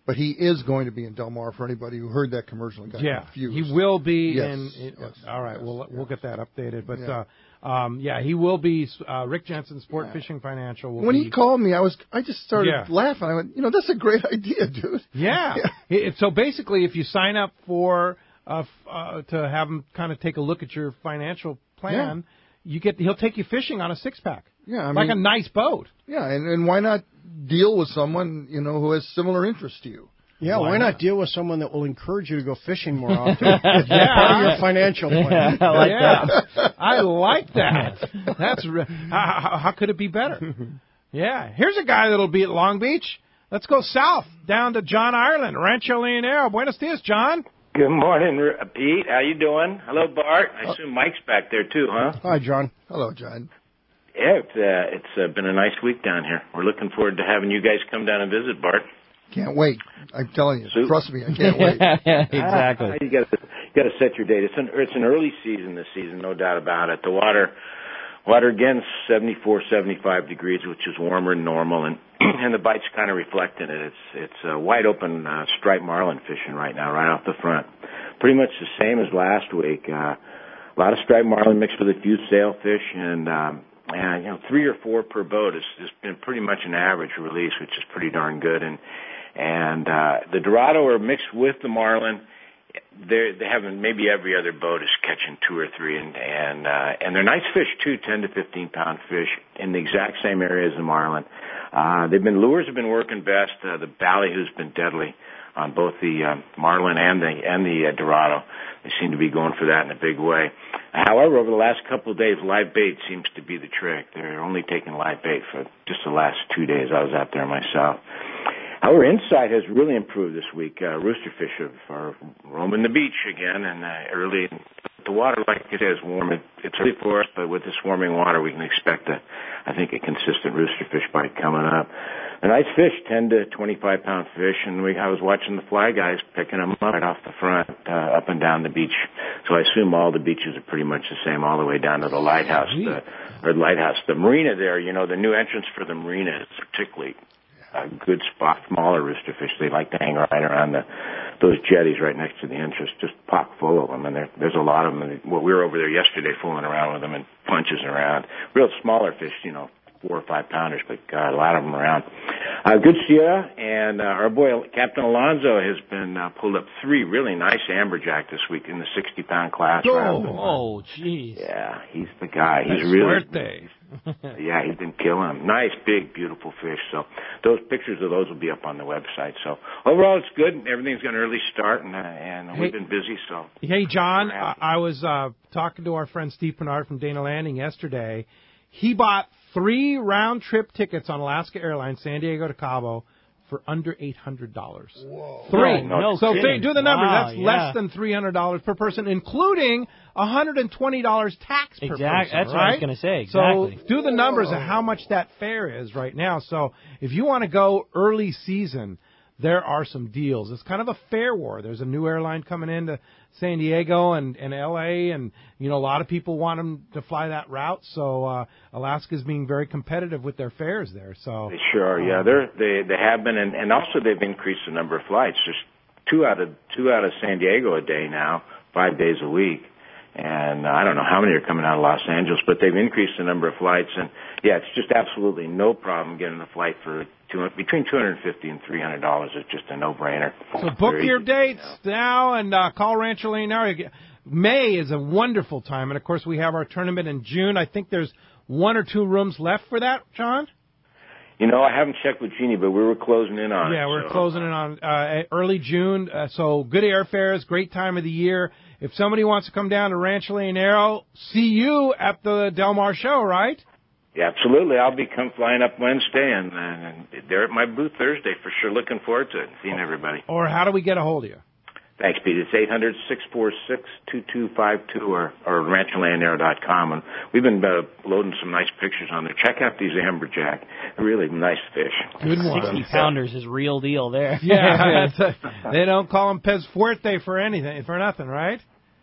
But he is going to be in Del Mar for anybody who heard that commercial and got yeah, confused. he will be. Yes. in, in yes. All right, we'll we'll get that updated. But Yeah. uh, um, yeah, he will be. Uh, Rick Jensen, Sport Yeah. Fishing Financial. Will When be, he called me, I was I just started Yeah. laughing. I went, you know, that's a great idea, dude. Yeah. It- so basically, if you sign up for uh, f- uh, to have him kind of take a look at your financial plan, you get he'll take you fishing on a six pack. Yeah, I like mean, a nice boat. Yeah, and, and why not deal with someone, you know, who has similar interests to you? Yeah, why, why not? not deal with someone that will encourage you to go fishing more often? It's part of your financial plan. Yeah, I like that. I like that. That's re- how, how, how could it be better? Yeah. Here's a guy that'll be at Long Beach. Let's go south, down to John Ireland, Rancho Leonero. Buenos dias, John. Good morning, R- Pete. How you doing? Hello, Bart. I assume Mike's back there too, huh? Hi, John. Hello, John. Yeah, it's uh, it's uh, been a nice week down here. We're looking forward to having you guys come down and visit, Bart. Can't wait. I'm telling you. Soup. Trust me, I can't wait. Ah, you got to got to set your date. It's an it's an early season this season, no doubt about it. The water water again seventy-four, seventy-five degrees, which is warmer than normal, and and the bite's kind of reflecting it. It's it's uh, wide open uh, striped marlin fishing right now, right off the front. Pretty much the same as last week. Uh, a lot of striped marlin mixed with a few sailfish, and um, and you know three or four per boat has, has been pretty much an average release, which is pretty darn good. And and uh, the Dorado are mixed with the marlin. They're, they haven't. Maybe every other boat is catching two or three, and and uh, and they're nice fish too, ten to fifteen pound fish in the exact same area as the marlin. Uh, they've been lures have been working best. Uh, the ballyhoo's been deadly on both the uh, marlin and the and the uh, Dorado. They seem to be going for that in a big way. However, over the last couple of days, live bait seems to be the trick. They're only taking live bait for just the last two days. I was out there myself. However, insight has really improved this week. Uh, roosterfish have, are roaming the beach again, and uh, early the water, like it is, warm. It, it's early for us, but with this warming water, we can expect a, I think, a consistent roosterfish bite coming up. The nice fish, ten to twenty-five pound fish, and we I was watching the fly guys picking them up right off the front, uh, up and down the beach. So I assume all the beaches are pretty much the same, all the way down to the lighthouse, the, or the lighthouse, the marina there. You know, the new entrance for the marina is particularly a good spot. Smaller roosterfish, they like to hang right around the those jetties right next to the entrance, just pock full of them. And there, there's a lot of them. And, well, we were over there yesterday fooling around with them and punches around. Real smaller fish, you know, four or five pounders, but God, a lot of them around. Uh, good to see you. And uh, our boy Captain Alonzo has been uh, pulled up three really nice amberjack this week in the sixty pound class. Oh, round. oh, jeez. Yeah, he's the guy. He's That's really. birthday. Yeah, he's been killing them. Nice, big, beautiful fish. So those pictures of those will be up on the website. So overall, it's good. Everything's got an early start, and uh, and Hey. we've been busy. So Hey, John, I, I was uh, talking to our friend Steve Bernard from Dana Landing yesterday. He bought three round-trip tickets on Alaska Airlines, San Diego to Cabo, for under eight hundred dollars. Whoa. Three. No, no so kidding. th- do the numbers. Wow, That's yeah. less than three hundred dollars per person, including one hundred twenty dollars tax per Exact- person. that's what right? I was gonna say, exactly. So do the numbers of how much that fare is right now. So if you want to go early season, there are some deals. It's kind of a fare war. There's a new airline coming into San Diego and, and L A, and you know a lot of people want them to fly that route. So uh, Alaska's being very competitive with their fares there. So they sure are. Yeah, they're they they have been, and, and also they've increased the number of flights. There's two out of two out of San Diego a day now, five days a week. And uh, I don't know how many are coming out of Los Angeles, but they've increased the number of flights. And yeah, it's just absolutely no problem getting a flight for two, between two hundred fifty and three hundred dollars. It's just a no-brainer. So book Very your easy, dates you know. now and uh, call Rancho Leonero. May is a wonderful time, and of course we have our tournament in June. I think there's one or two rooms left for that, John. You know, I haven't checked with Jeannie, but we were closing in on it. Yeah, we're so. closing in on uh, early June. Uh, so good airfares, great time of the year. If somebody wants to come down to Rancho Leonero, see you at the Del Mar show, right? Yeah, absolutely. I'll be come flying up Wednesday, and, and they're at my booth Thursday for sure. Looking forward to it, seeing everybody. Or how do we get a hold of you? Thanks, Pete. It's eight hundred, six four six, two two five two or, or rancho leonero dot com. And we've been uh, loading some nice pictures on there. Check out these amberjack. Really nice fish. Good one. sixty pounders is real deal there. Yeah, that's a, they don't call them pez fuerte for anything, for nothing, right?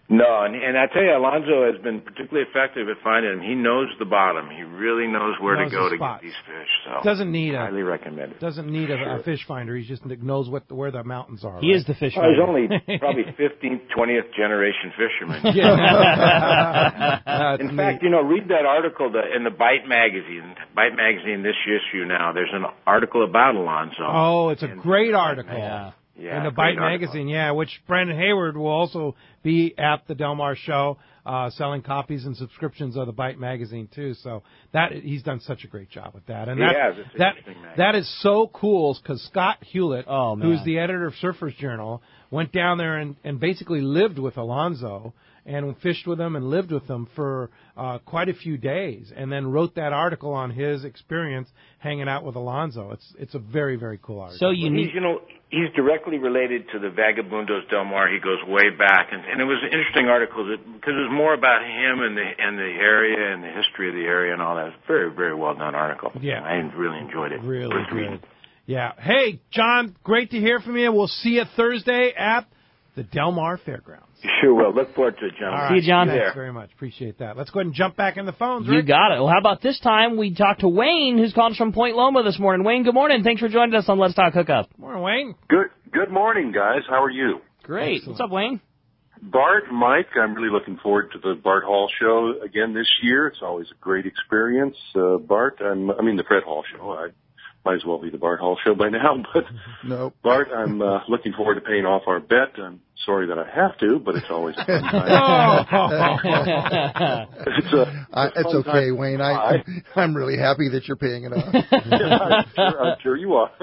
No, and, and I tell you, Alonzo has been particularly effective at finding them. He knows the bottom. He really knows where Knows to go the to get spots. these fish. So Doesn't need a highly recommend it. Doesn't need a, Sure. a fish finder. He just knows what the, where the mountains are. He right? is the fish Oh, finder. he's only probably fifteenth, twentieth generation fisherman. Yeah. In fact, you know, read that article the, in the Bite magazine. Bite magazine this issue now. There's an article about Alonzo. Oh, it's a great article. Yeah. Yeah, in the great Bite article. magazine, yeah, which Brandon Hayward will also be at the Del Mar show, uh, selling copies and subscriptions of the Bite magazine too. So that he's done such a great job with that, and He that has. It's an that interesting magazine. that is so cool because Scott Hewlett, Oh, man. who's the editor of Surfers Journal, went down there and, and basically lived with Alonzo and fished with him and lived with him for uh, quite a few days, and then wrote that article on his experience hanging out with Alonzo. It's it's a very very cool article. So you He's, you know, he's directly related to the Vagabundos Del Mar. He goes way back, and, and it was an interesting article that, because it was more about him and the and the area and the history of the area and all that. It was a very very well done article. Yeah. I really enjoyed it. Really Worth good. reading. Yeah. Hey, John, great to hear from you. We'll see you Thursday at the Del Mar Fairgrounds. You sure will. Look forward to it, John. All right. See you, John. Thanks There. very much. Appreciate that. Let's go ahead and jump back in the phones, You Rick. got it. Well, how about this time we talked to Wayne, who's calling us from Point Loma this morning. Wayne, good morning. Thanks for joining us on Let's Talk Hookup. Morning, Wayne. Good good morning, guys. How are you? Great. Excellent. What's up, Wayne? Bart, Mike, I'm really looking forward to the Bart Hall show again this year. It's always a great experience. Uh, Bart, I'm, I mean the Fred Hall show. I might as well be the Bart Hall show by now, but No. Bart, I'm uh, looking forward to paying off our bet. I'm sorry that I have to, but it's always a fun time. it's a, I, it's a it's fun okay, time. Wayne. I, I'm really happy that you're paying it off. I'm, sure, I'm sure you are.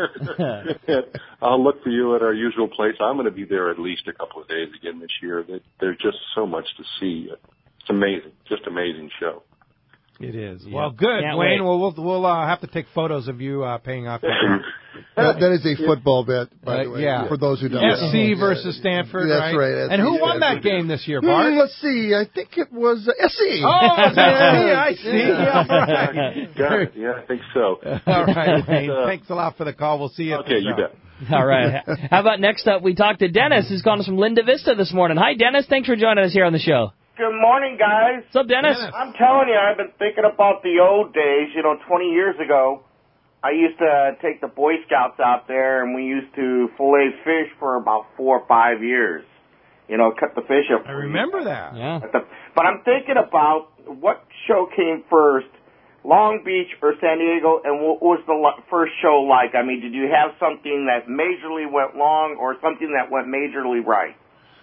I'll look for you at our usual place. I'm going to be there at least a couple of days again this year. There's just so much to see. It's amazing, just amazing show. It is. Yeah. Well, good, Can't Wayne. wait. Well, we'll we'll uh, have to take photos of you uh, paying off. Your that, that is a football bet, by Uh, the way. yeah. For those who don't S C know. versus Stanford, That's right? right. And who S C won that Stanford. game this year, Bart? Hmm, let's see. I think it was uh, S C. Oh, it's S C. I see. Yeah. Yeah, all right. Got it. Yeah, I think so. All right, Wayne. Uh, Thanks a lot for the call. We'll see you at Okay, the you show. bet. All right. How about next up, we talked to Dennis, who's calling us from Linda Vista this morning. Hi, Dennis. Thanks for joining us here on the show. Good morning, guys. What's up, Dennis? I'm telling you, I've been thinking about the old days. You know, twenty years ago, I used to take the Boy Scouts out there, and we used to fillet fish for about four or five years. You know, cut the fish up. I remember that. Yeah. At the- But I'm thinking about what show came first, Long Beach or San Diego, and what was the lo- first show like? I mean, did you have something that majorly went wrong or something that went majorly right?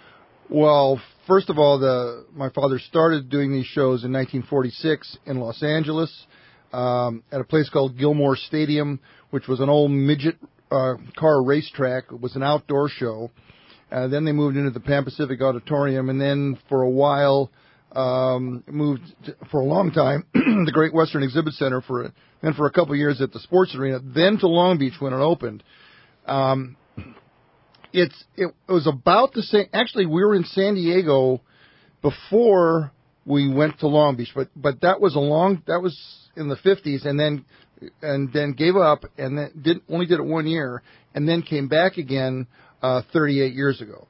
Well, first of all, the my father started doing these shows in nineteen forty-six in Los Angeles um, at a place called Gilmore Stadium, which was an old midget uh, car racetrack. It was an outdoor show. Uh, then they moved into the Pan Pacific Auditorium, and then for a while um, moved to, for a long time the Great Western Exhibit Center for a, then for a couple of years at the Sports Arena, then to Long Beach when it opened. Um, It's it, it was about the same. Actually, we were in San Diego before we went to Long Beach, but but that was a long that was in the fifties, and then and then gave up, and then did only did it one year, and then came back again uh, thirty-eight years ago.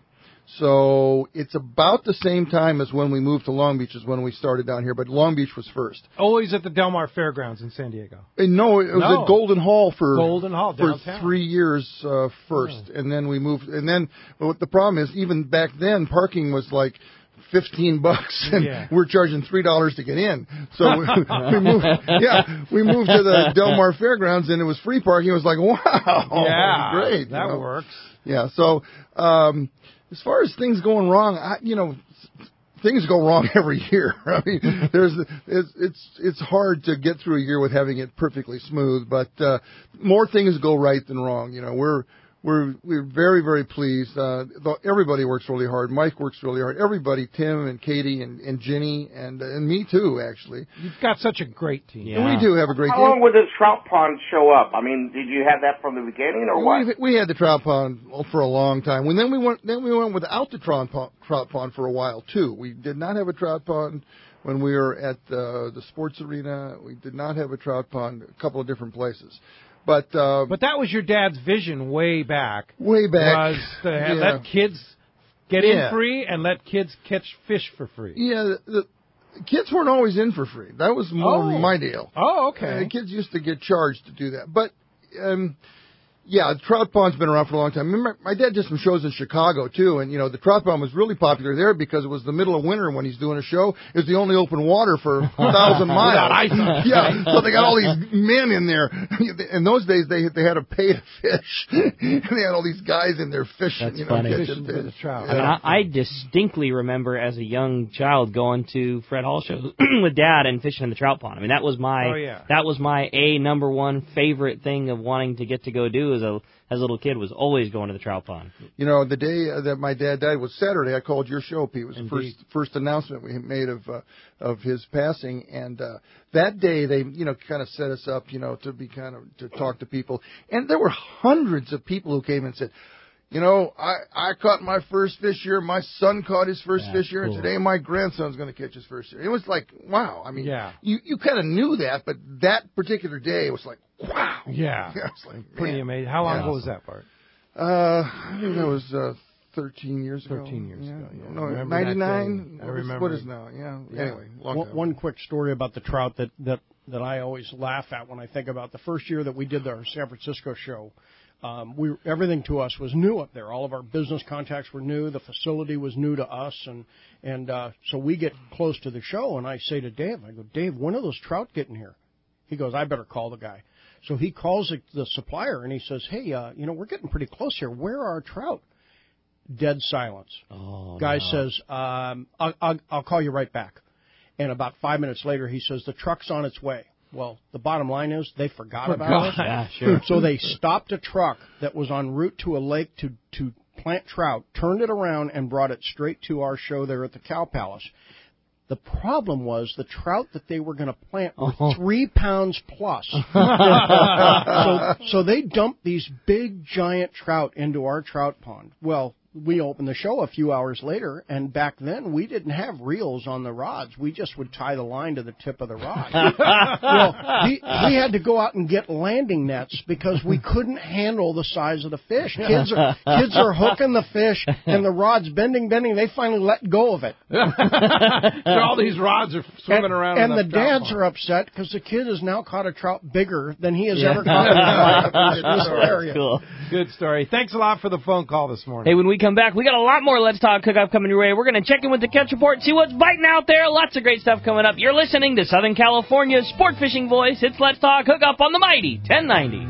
So it's about the same time as when we moved to Long Beach is when we started down here, but Long Beach was first. Always at the Del Mar Fairgrounds in San Diego. And no, it was No. at Golden Hall for Golden Hall, for downtown. three years uh, first, and then we moved. And then, but what the problem is, even back then, parking was like fifteen bucks, and Yeah. we're charging three dollars to get in. So we, we moved. Yeah, we moved to the Del Mar Fairgrounds, and it was free parking. It was like, wow, Yeah, great, that you know? works. Yeah. So um, as far as things going wrong, I, you know. Things go wrong every year. I mean, there's it's it's it's hard to get through a year with having it perfectly smooth, but uh, more things go right than wrong. You know, we're we're we're very very pleased. Uh, though everybody works really hard. Mike works really hard. Everybody, Tim and Katie and, and Ginny and and me too. Actually, You've got such a great team. And we do have a great How team. long would the trout pond show up? I mean, did you have that from the beginning or what? We, we had the trout pond for a long time. When then we went then we went without the trout pond, trout pond for a while too. We did not have a trout pond when we were at uh, the sports arena. We did not have a trout pond a couple of different places. But uh, But that was your dad's vision way back. way back Was to have yeah. let kids get Yeah. in free and let kids catch fish for free. Yeah, the, the kids weren't always in for free. That was more Oh. my deal. Oh, okay. Uh, kids used to get charged to do that. But, um, yeah, the trout pond's been around for a long time. Remember, my dad did some shows in Chicago, too, and, you know, the trout pond was really popular there because it was the middle of winter when he's doing a show. It was the only open water for a thousand miles. Without ice on. Yeah, so they got all these men in there. In those days, they they had to pay to fish. And they had all these guys in there fishing, That's you know, funny. catching fish. I, mean, I, I distinctly remember as a young child going to Fred Hall shows with Dad and fishing in the trout pond. I mean, that was my Oh, yeah. that was my a number one favorite thing of wanting to get to go do as a as a little kid was always going to the trout pond. You know, the day uh, that my dad died was Saturday. I called your show, Pete. It was the Indeed. first first announcement we made of uh, of his passing, and uh, that day they, you know, kind of set us up, you know, to be kind of to talk to people, and there were hundreds of people who came and said, you know, I I caught my first fish here. My son caught his first That's fish here, cool. and today my grandson's going to catch his first here. It was like, wow. I mean, Yeah. you you kind of knew that, but that particular day it was like, wow. Yeah. Yeah, it's like, Pretty man. amazing. How long Yeah. ago was that, Bart? Uh, I think that was uh, thirteen years ago. Thirteen years yeah. ago. Yeah. No, Remember that ninety-nine. day. I What is- remember. What is now? Yeah. Yeah. Anyway, long one, time. one quick story about the trout that, that, that I always laugh at when I think about the first year that we did our San Francisco show. Um, we everything to us was new up there. All of our business contacts were new. The facility was new to us, and and uh, so we get close to the show, and I say to Dave, I go, Dave, when are those trout getting here? He goes, I better call the guy. So he calls the, the supplier, and he says, hey, uh, you know, we're getting pretty close here. Where are our trout? Dead silence. Oh, Guy no. says, um, I'll, I'll, I'll call you right back. And about five minutes later, he says, the truck's on its way. Well, the bottom line is they forgot, Forgot. about us. Yeah, sure. So they stopped a truck that was en route to a lake to, to plant trout, turned it around, and brought it straight to our show there at the Cow Palace. The problem was the trout that they were going to plant were Oh. three pounds plus. so, so they dumped these big, giant trout into our trout pond. Well, we opened the show a few hours later, and back then we didn't have reels on the rods. We just would tie the line to the tip of the rod. well, we, we had to go out and get landing nets because we couldn't handle the size of the fish. Kids are kids are hooking the fish, and the rod's bending, bending. They finally let go of it. So all these rods are swimming and, around. And in the that trout dads pond. are upset because the kid has now caught a trout bigger than he has Yeah. ever caught in his life in this area. That's cool. Good story. Thanks a lot for the phone call this morning. Hey, when we come back, we got a lot more Let's Talk Cook-Up coming your way. We're going to check in with the Catch Report, see what's biting out there. Lots of great stuff coming up. You're listening to Southern California's sport fishing voice. It's Let's Talk Cook-Up on the mighty ten ninety.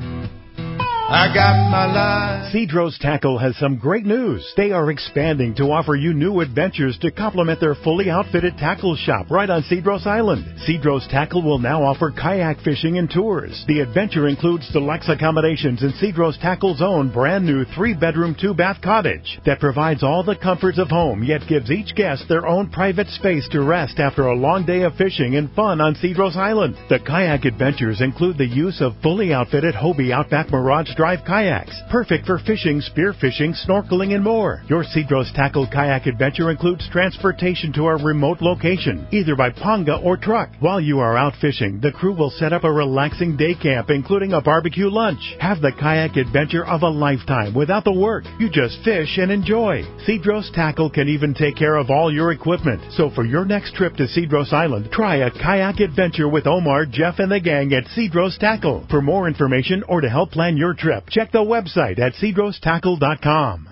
I got my line. Cedros Tackle has some great news. They are expanding to offer you new adventures to complement their fully outfitted tackle shop right on Cedros Island. Cedros Tackle will now offer kayak fishing and tours. The adventure includes deluxe accommodations in Cedros Tackle's own brand new three-bedroom, two-bath cottage that provides all the comforts of home, yet gives each guest their own private space to rest after a long day of fishing and fun on Cedros Island. The kayak adventures include the use of fully outfitted Hobie Outback Mirage Drive kayaks, perfect for fishing, spearfishing, snorkeling, and more. Your Cedros Tackle kayak adventure includes transportation to a remote location, either by Ponga or truck. While you are out fishing, the crew will set up a relaxing day camp, including a barbecue lunch. Have the kayak adventure of a lifetime without the work. You just fish and enjoy. Cedros Tackle can even take care of all your equipment. So for your next trip to Cedros Island, try a kayak adventure with Omar, Jeff, and the gang at Cedros Tackle. For more information or to help plan your trip, check the website at cedros tackle dot com.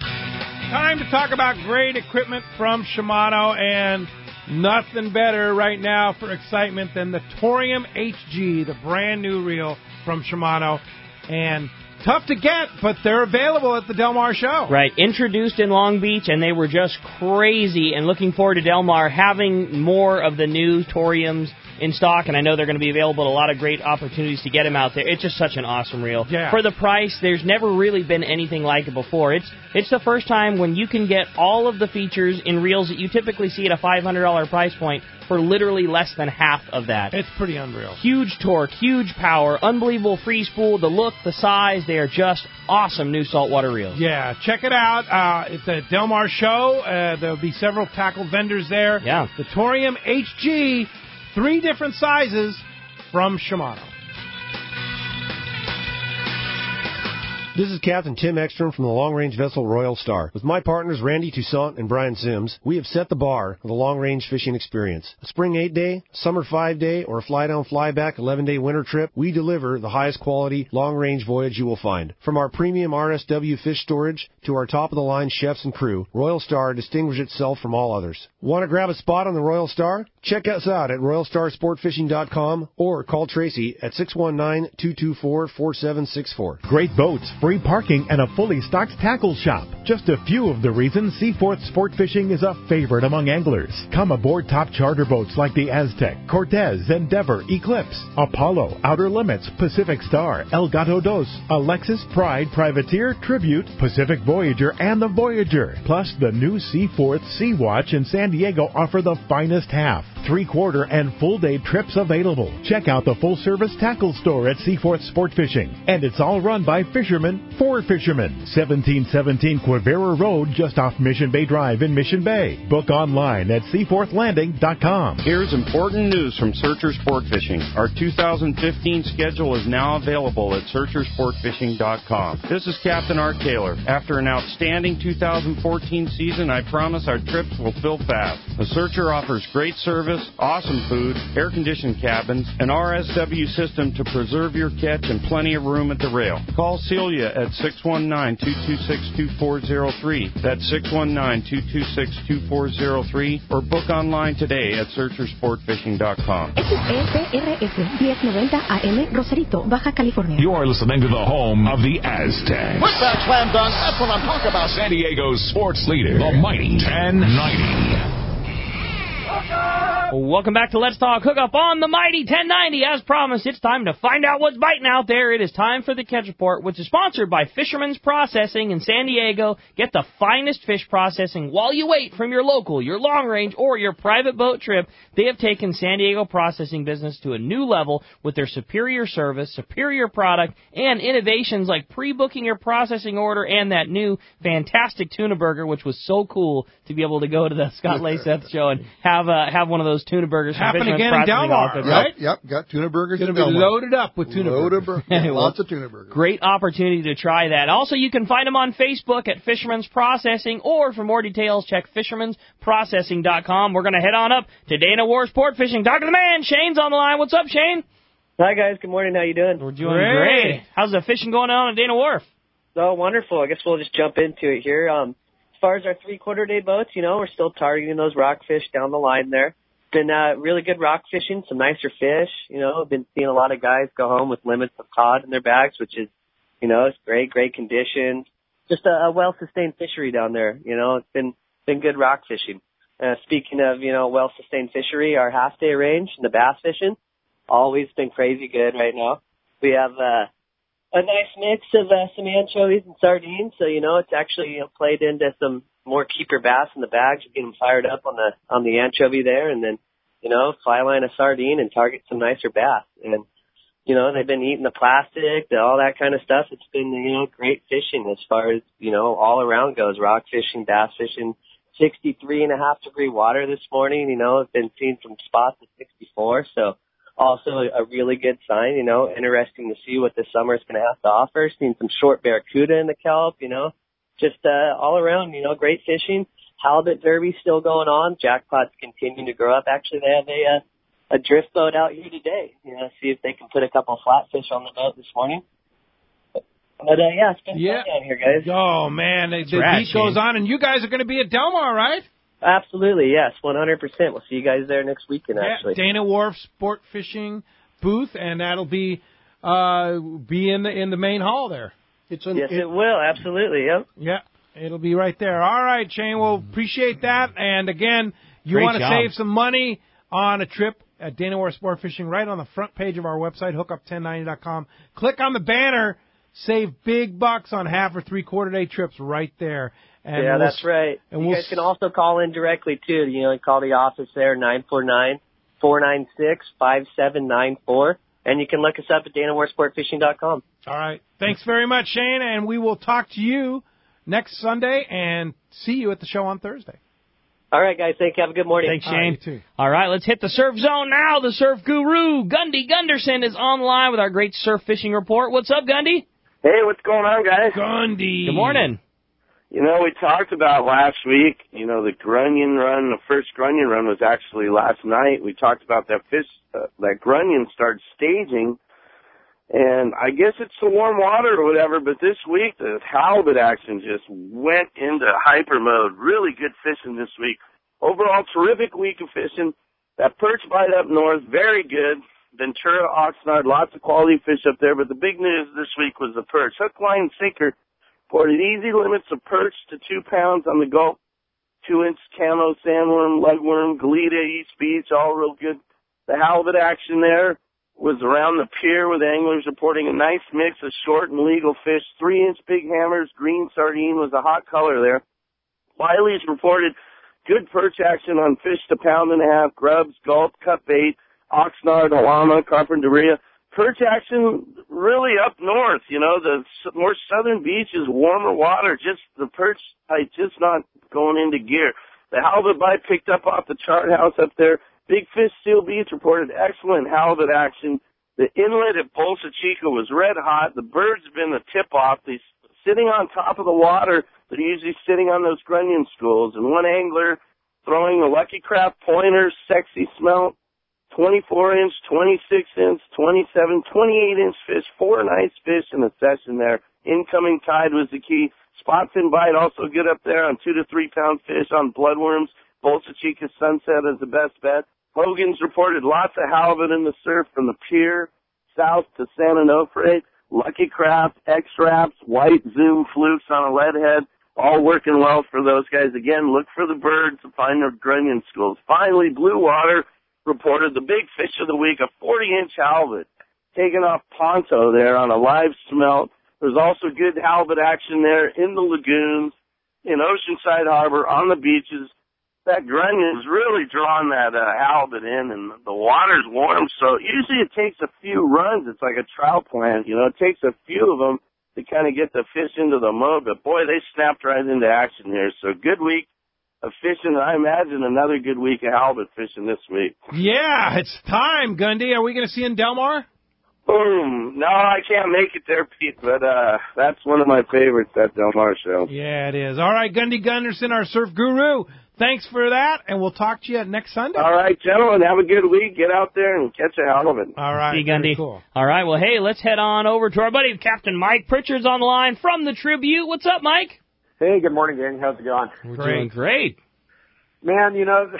Time to talk about great equipment from Shimano, and nothing better right now for excitement than the Torium H G, the brand new reel from Shimano. And tough to get, but they're available at the Del Mar show. Right, introduced in Long Beach, and they were just crazy, and looking forward to Del Mar having more of the new Toriums in stock, and I know they're going to be available at a lot of great opportunities to get them out there. It's just such an awesome reel. Yeah. For the price, there's never really been anything like it before. It's it's the first time when you can get all of the features in reels that you typically see at a five hundred dollars price point for literally less than half of that. It's pretty unreal. Huge torque, huge power, unbelievable free spool, the look, the size, they are just awesome new saltwater reels. Yeah, check it out. Uh, it's a Del Mar show. Uh, there'll be several tackle vendors there. Yeah. The Torium H G, three different sizes from Shimano. This is Captain Tim Ekstrom from the long-range vessel Royal Star. With my partners Randy Toussaint and Brian Sims, we have set the bar for the long-range fishing experience. A spring eight-day, summer five-day, or a fly-down, fly-back eleven-day winter trip, we deliver the highest quality long-range voyage you will find. From our premium R S W fish storage to our top-of-the-line chefs and crew, Royal Star distinguishes itself from all others. Want to grab a spot on the Royal Star? Check us out at royal star sport fishing dot com or call Tracy at six one nine, two two four, four seven six four. Great boats, free parking, and a fully stocked tackle shop. Just a few of the reasons Seaforth Sport Fishing is a favorite among anglers. Come aboard top charter boats like the Aztec, Cortez, Endeavor, Eclipse, Apollo, Outer Limits, Pacific Star, El Gato Dos, Alexis, Pride, Privateer, Tribute, Pacific Voyager, and the Voyager. Plus, the new Seaforth Sea Watch in San Diego offer the finest half, three-quarter, and full-day trips available. Check out the full-service tackle store at Seaforth Sport Fishing. And it's all run by fishermen for fishermen. seventeen seventeen Quivira Road, just off Mission Bay Drive in Mission Bay. Book online at seaforth landing dot com. Here's important news from Searcher Sport Fishing. Our two thousand fifteen schedule is now available at searcher sport fishing dot com. This is Captain Art Taylor. After an outstanding two thousand fourteen season, I promise our trips will fill fast. The Searcher offers great service, awesome food, air-conditioned cabins, an R S W system to preserve your catch, and plenty of room at the rail. Call Celia at six one nine, two two six, two four zero three. That's six one nine, two two six, two four zero three, or book online today at searcher sport fishing dot com. X E P R S ten ninety A M, Rosarito, Baja California. You are listening to the home of the Aztecs. With that slam dunk, that's what I'm talking about. San Diego's sports leader, the mighty ten ninety. Welcome back to Let's Talk Hookup on the Mighty ten ninety. As promised, it's time to find out what's biting out there. It is time for the Catch Report, which is sponsored by Fisherman's Processing in San Diego. Get the finest fish processing while you wait from your local, your long range, or your private boat trip. They have taken San Diego processing business to a new level with their superior service, superior product, and innovations like pre-booking your processing order and that new fantastic tuna burger, which was so cool to be able to go to the Scott Layseth show and have uh, have one of those tuna burgers. Happen again in Del Mar, right? Yep, yep, got tuna burgers Going in to be Del Mar. loaded up with tuna Loaded burgers. bur- Well, lots of tuna burgers. Great opportunity to try that. Also, you can find them on Facebook at Fisherman's Processing, or for more details, check fishermans processing dot com. We're going to head on up to Dana War Sport Fishing. Talk to the man. Shane's on the line. What's up, Shane? Hi, guys. Good morning. How you doing? We're doing great. great. How's the fishing going on at Dana Wharf? Oh, wonderful. I guess we'll just jump into it here. Um, as far as our three-quarter day boats, you know, we're still targeting those rockfish down the line there. Been uh, really good rock fishing, some nicer fish. You know, been seeing a lot of guys go home with limits of cod in their bags, which is, you know, it's great, great conditions. Just a, a well-sustained fishery down there. You know, it's been been good rock fishing. Uh, speaking of, you know, well-sustained fishery, our half-day range and the bass fishing, always been crazy good right now. We have uh, a nice mix of uh, some anchovies and sardines, so, you know, it's actually, you know, played into some more keeper bass in the bags. You get them fired up on the on the anchovy there, and then, you know, fly line a sardine and target some nicer bass. And, you know, they've been eating the plastic, the, all that kind of stuff. It's been, you know, great fishing as far as, you know, all around goes. Rock fishing, bass fishing, sixty-three and a half degree water this morning. You know, I've been seeing some spots at sixty-four, so also a, a really good sign. You know, interesting to see what this summer is going to have to offer. Seen some short barracuda in the kelp, you know. Just uh, all around, you know, great fishing. Halibut derby still going on. Jackpots continuing to grow up. Actually, they have a uh, a drift boat out here today. You know, see if they can put a couple flatfish on the boat this morning. But, but uh, yeah, it's been yeah. fun down here, guys. Oh man, the, the beat goes on, and you guys are going to be at Del Mar, right? Absolutely, yes, one hundred percent. We'll see you guys there next weekend. Yeah, actually, Dana Wharf Sport Fishing booth, and that'll be uh, be in the in the main hall there. It's an, yes, it, it will. Absolutely. Yep. Yeah, it'll be right there. All right, Shane. Well, appreciate that. And again, you want to save some money on a trip at Dana Wharf Sport Fishing? Right on the front page of our website, hookup ten ninety dot com. Click on the banner. Save big bucks on half or three quarter day trips right there. And yeah, we'll, that's right. And you we'll, guys can also call in directly too. You know, call the office there nine four nine, four nine six, five seven nine four. And you can look us up at dana wharf sport fishing dot com. All right. Thanks very much, Shane, and we will talk to you next Sunday and see you at the show on Thursday. All right, guys. Thank you. Have a good morning. Thanks, Shane. All right, All right, let's hit the surf zone now. The surf guru, Gundy Gunderson, is online with our great surf fishing report. What's up, Gundy? Hey, what's going on, guys? Gundy. Good morning. You know, we talked about last week, you know, the grunion run, the first grunion run was actually last night. We talked about that fish, uh, that grunion started staging, and I guess it's the warm water or whatever, but this week the halibut action just went into hyper mode. Really good fishing this week. Overall, terrific week of fishing. That perch bite up north, very good. Ventura, Oxnard, lots of quality fish up there, but the big news this week was the perch. Hook, line, sinker. Ported easy limits of perch to two pounds on the Gulf, two-inch camo, sandworm, lugworm, Goleta, East Beach, all real good. The halibut action there was around the pier with anglers reporting a nice mix of short and legal fish. Three-inch big hammers, green sardine was a hot color there. Wiley's reported good perch action on fish to pound and a half, grubs, gulp, cut bait, Oxnard, Halama, Carpinteria. Perch action really up north, you know, the more southern beaches, warmer water, just the perch bite just not going into gear. The halibut bite picked up off the chart house up there. Big Fish Steel Beach reported excellent halibut action. The inlet at Bolsa Chica was red hot. The birds have been the tip-off. They're sitting on top of the water. They're usually sitting on those grunion schools. And one angler throwing a Lucky Craft pointer, sexy smelt, twenty-four inch, twenty-six inch, twenty-seven, twenty-eight inch fish, four nice fish in a session there. Incoming tide was the key. Spot fin bite also good up there on two to three pound fish on bloodworms. Bolsa Chica Sunset is the best bet. Hogan's reported lots of halibut in the surf from the pier south to San Onofre. Lucky Craft, X-Raps, White Zoom flukes on a lead head, all working well for those guys. Again, look for the birds to find their grunion schools. Finally, Blue Water reported the big fish of the week, a forty inch halibut, taking off Ponto there on a live smelt. There's also good halibut action there in the lagoons, in Oceanside Harbor, on the beaches. That grunion is really drawing that uh, halibut in, and the water's warm, so usually it takes a few runs. It's like a trout plant, you know. It takes a few of them to kind of get the fish into the mode, but boy, they snapped right into action here. So good week of fishing, and I imagine another good week of halibut fishing this week. Yeah, it's time, Gundy. Are we going to see you in Del Mar? Boom. No, I can't make it there, Pete, but uh, that's one of my favorites, that Del Mar show. Yeah, it is. All right, Gundy Gunderson, our surf guru. Thanks for that, and we'll talk to you next Sunday. All right, gentlemen, have a good week. Get out there and catch a halibut. All right, See you, Gundy. Cool. All right, well, hey, let's head on over to our buddy Captain Mike Pritchard's on the line from the Tribute. What's up, Mike? Hey, good morning, gang. How's it going? We're great. doing great. Man, you know,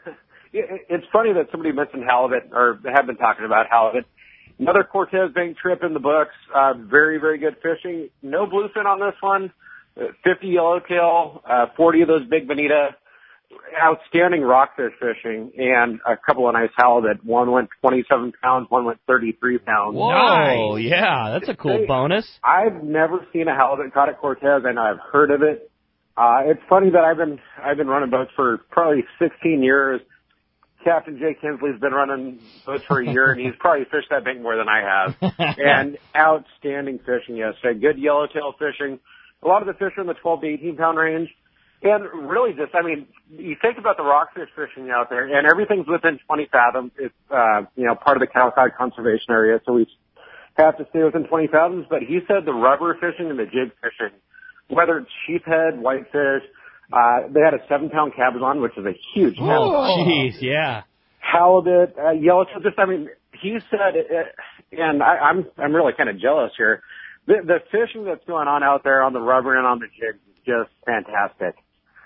it's funny that somebody mentioned halibut, or have been talking about halibut. Another Cortez Bank trip in the books. Uh, very, very good fishing. No bluefin on this one. fifty yellowtail, uh, forty of those big bonita. Outstanding rockfish fishing, and a couple of nice halibut. One went twenty-seven pounds, one went thirty-three pounds. Whoa, nice. Yeah, that's a cool hey, bonus. I've never seen a halibut caught at Cortez, and I've heard of it. Uh, it's funny that I've been I've been running boats for probably sixteen years. Captain Jay Kinsley's been running boats for a year, and he's probably fished that bank more than I have. And outstanding fishing yesterday. Good yellowtail fishing. A lot of the fish are in the twelve to eighteen pound range. And really just, I mean, you think about the rockfish fishing out there, and everything's within twenty fathoms. It's, uh, you know, part of the Cowside Conservation Area, so we have to stay within twenty fathoms. But he said the rubber fishing and the jig fishing, whether it's sheephead, whitefish, uh, they had a seven pound cabezon, which is a huge catch. Oh, jeez, yeah. Halibut, uh, yellowtail, just, I mean, he said, it, and I, I'm, I'm really kind of jealous here. The, the fishing that's going on out there on the rubber and on the jig is just fantastic.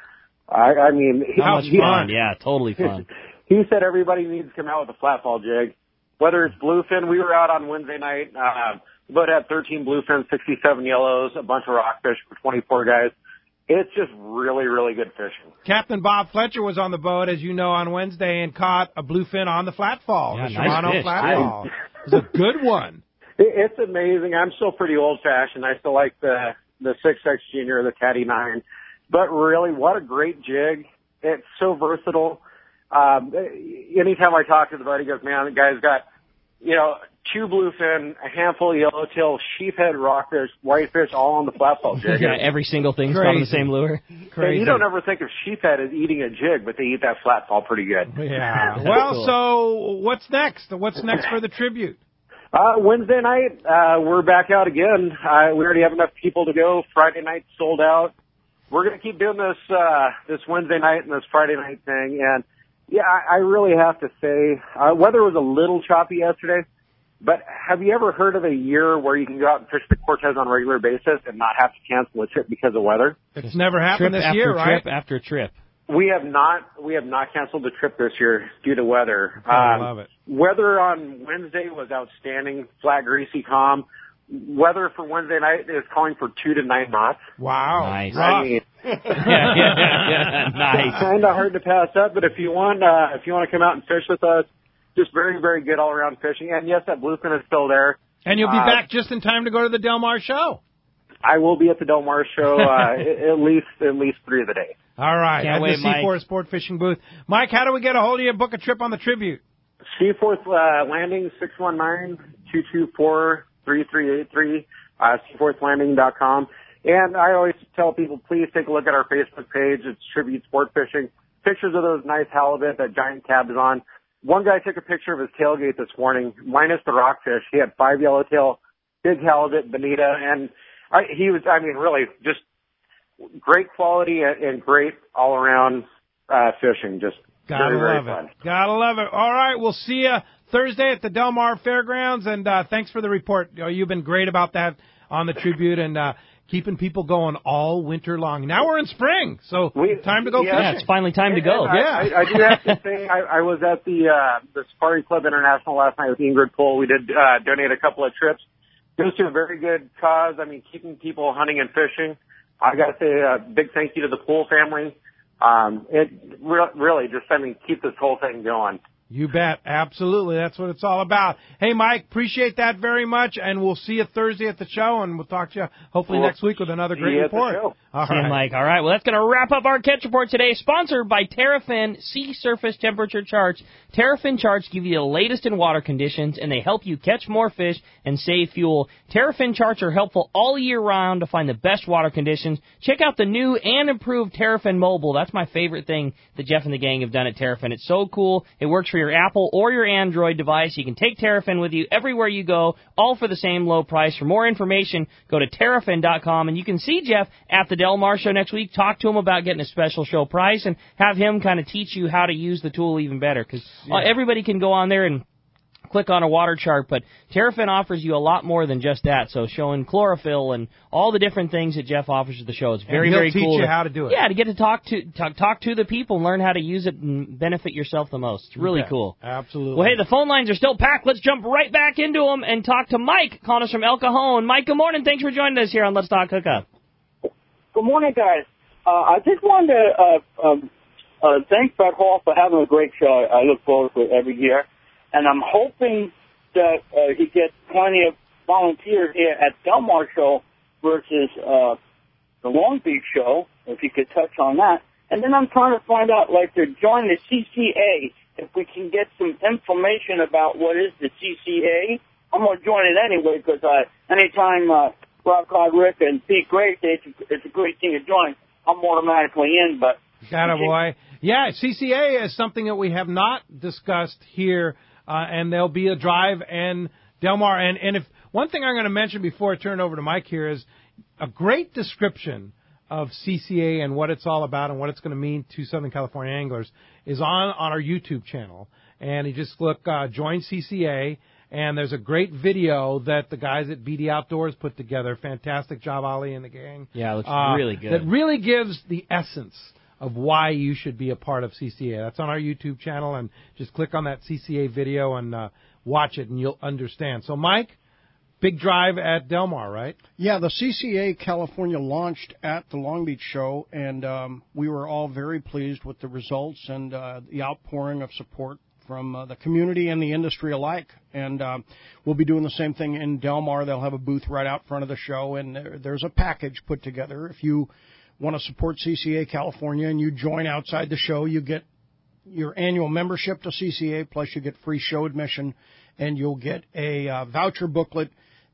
I, I mean, How he, much fun? He, yeah, totally fun. He said everybody needs to come out with a flatfall jig, whether it's bluefin. We were out on Wednesday night. Uh, the boat had thirteen bluefins, sixty-seven yellows, a bunch of rockfish for twenty-four guys. It's just really, really good fishing. Captain Bob Fletcher was on the boat, as you know, on Wednesday and caught a bluefin on the flatfall, yeah, the nice Shimano fish, flatfall. It was a good one. It, it's amazing. I'm still pretty old-fashioned. I still like the the six X Junior, the Caddy nine. But really, what a great jig. It's so versatile. Um, anytime I talk to the buddy, he goes, man, the guy's got, you know, two bluefin, a handful of yellowtail, sheephead, rockfish, whitefish, all on the flatfall jig. Yeah, every single thing's Crazy. on the same lure. Crazy. And you don't ever think of sheephead as eating a jig, but they eat that flatfall pretty good. Yeah. Well, cool. so what's next? What's next for the tribute? Uh, Wednesday night, uh, we're back out again. Uh, we already have enough people to go. Friday night sold out. We're going to keep doing this, uh, this Wednesday night and this Friday night thing. And yeah, I, I really have to say, uh, weather was a little choppy yesterday, but have you ever heard of a year where you can go out and fish the Cortez on a regular basis and not have to cancel a trip because of weather? It's never happened trip this after year, trip right? after trip. We have not, we have not canceled the trip this year due to weather. I Um, love it. Weather on Wednesday was outstanding, flat, greasy, calm. Weather for Wednesday night is calling for two to nine knots. Wow. Nice. I mean, yeah, yeah, yeah, nice. kind of hard to pass up, but if you want, uh, if you want to come out and fish with us, just very, very good all around fishing. And yes, that bluefin is still there. And you'll be Uh, back just in time to go to the Del Mar show. I will be at the Del Mar show, uh, at least, at least three of the days. All right. Can't At wait, the Mike. Seaforth Sport Fishing booth. Mike, how do we get a hold of you and book a trip on the Tribute? Seaforth, uh, Landing, six one nine, two two four, three three eight three, uh, seaforth landing dot com. And I always tell people, please take a look at our Facebook page. It's Tribute Sport Fishing. Pictures of those nice halibut that giant cab is on. One guy took a picture of his tailgate this morning, minus the rockfish. He had five yellowtail, big halibut, bonita, and I, he was, I mean, really just great quality and, and great all around, uh, fishing. Just Gotta very, very love fun. it. Gotta love it. All right. We'll see you Thursday at the Del Mar Fairgrounds. And, uh, thanks for the report. You know, you've been great about that on the Tribute and, uh, keeping people going all winter long. Now we're in spring, so We- time to go yeah, fishing. Yeah, it's finally time to go. I, Yeah. I, I do have to say, I, I was at the uh, the Safari Club International last night with Ingrid Pohl. We did uh, donate a couple of trips. Goes to a very good cause. I mean, keeping people hunting and fishing. I got to say a big thank you to the Pohl family. Um, it re- really just, I mean, keep this whole thing going. You bet. Absolutely. That's what it's all about. Hey, Mike, appreciate that very much, and we'll see you Thursday at the show, and we'll talk to you hopefully Cool. next week with another See great you at the report. show. All See you, right. Mike. All right, well, that's going to wrap up our Catch Report today, sponsored by Terrafin Sea Surface Temperature Charts. Terrafin charts give you the latest in water conditions, and they help you catch more fish and save fuel. Terrafin charts are helpful all year round to find the best water conditions. Check out the new and improved Terrafin Mobile. That's my favorite thing that Jeff and the gang have done at Terrafin. It's so cool. It works for your Apple or your Android device. You can take Terrafin with you everywhere you go, all for the same low price. For more information, go to terrafin dot com, and you can see Jeff at the Del Mar show next week. Talk to him about getting a special show price and have him kind of teach you how to use the tool even better, because Yeah. uh, everybody can go on there and click on a water chart, but Terrafin offers you a lot more than just that. So showing chlorophyll and all the different things that Jeff offers at the show. It's very, And he'll very teach cool. you to- how to do it. Yeah, to get to talk to talk, talk to the people and learn how to use it and benefit yourself the most. It's really Yeah, cool. Absolutely. Well, hey, the phone lines are still packed. Let's jump right back into them and talk to Mike, calling us from El Cajon. Mike, good morning. Thanks for joining us here on Let's Talk Hookup. Good morning, guys. Uh, I just wanted to uh, um, uh, thank Fred Hall for having a great show. I look forward to it every year. And I'm hoping that uh, he gets plenty of volunteers here at Del Mar show versus uh, the Long Beach show, if you could touch on that. And then I'm trying to find out, like, to join the C C A, if we can get some information about what is the C C A. I'm going to join it anyway, because uh, anytime uh, Rock Hard Rick and Pete Gray say it's a, it's a great thing to join, I'm automatically in. But Got a boy. Yeah, C C A is something that we have not discussed here, uh, and there'll be a drive in Del Mar. And, and if one thing I'm going to mention before I turn it over to Mike here is a great description of C C A and what it's all about and what it's going to mean to Southern California anglers is on, on our YouTube channel. And you just look, uh, join C C A, and there's a great video that the guys at B D Outdoors put together. Fantastic job, Ali and the gang. Yeah, it looks Uh, really good. That really gives the essence of why you should be a part of C C A. That's on our YouTube channel, and just click on that C C A video and uh, watch it, and you'll understand. So, Mike, big drive at Del Mar, right? Yeah, the C C A California launched at the Long Beach show, and um, we were all very pleased with the results and uh, the outpouring of support from uh, the community and the industry alike. And uh, we'll be doing the same thing in Del Mar. They'll have a booth right out front of the show, and there, there's a package put together. If you want to support C C A California and you join outside the show, you get your annual membership to C C A, plus you get free show admission, and you'll get a uh, voucher booklet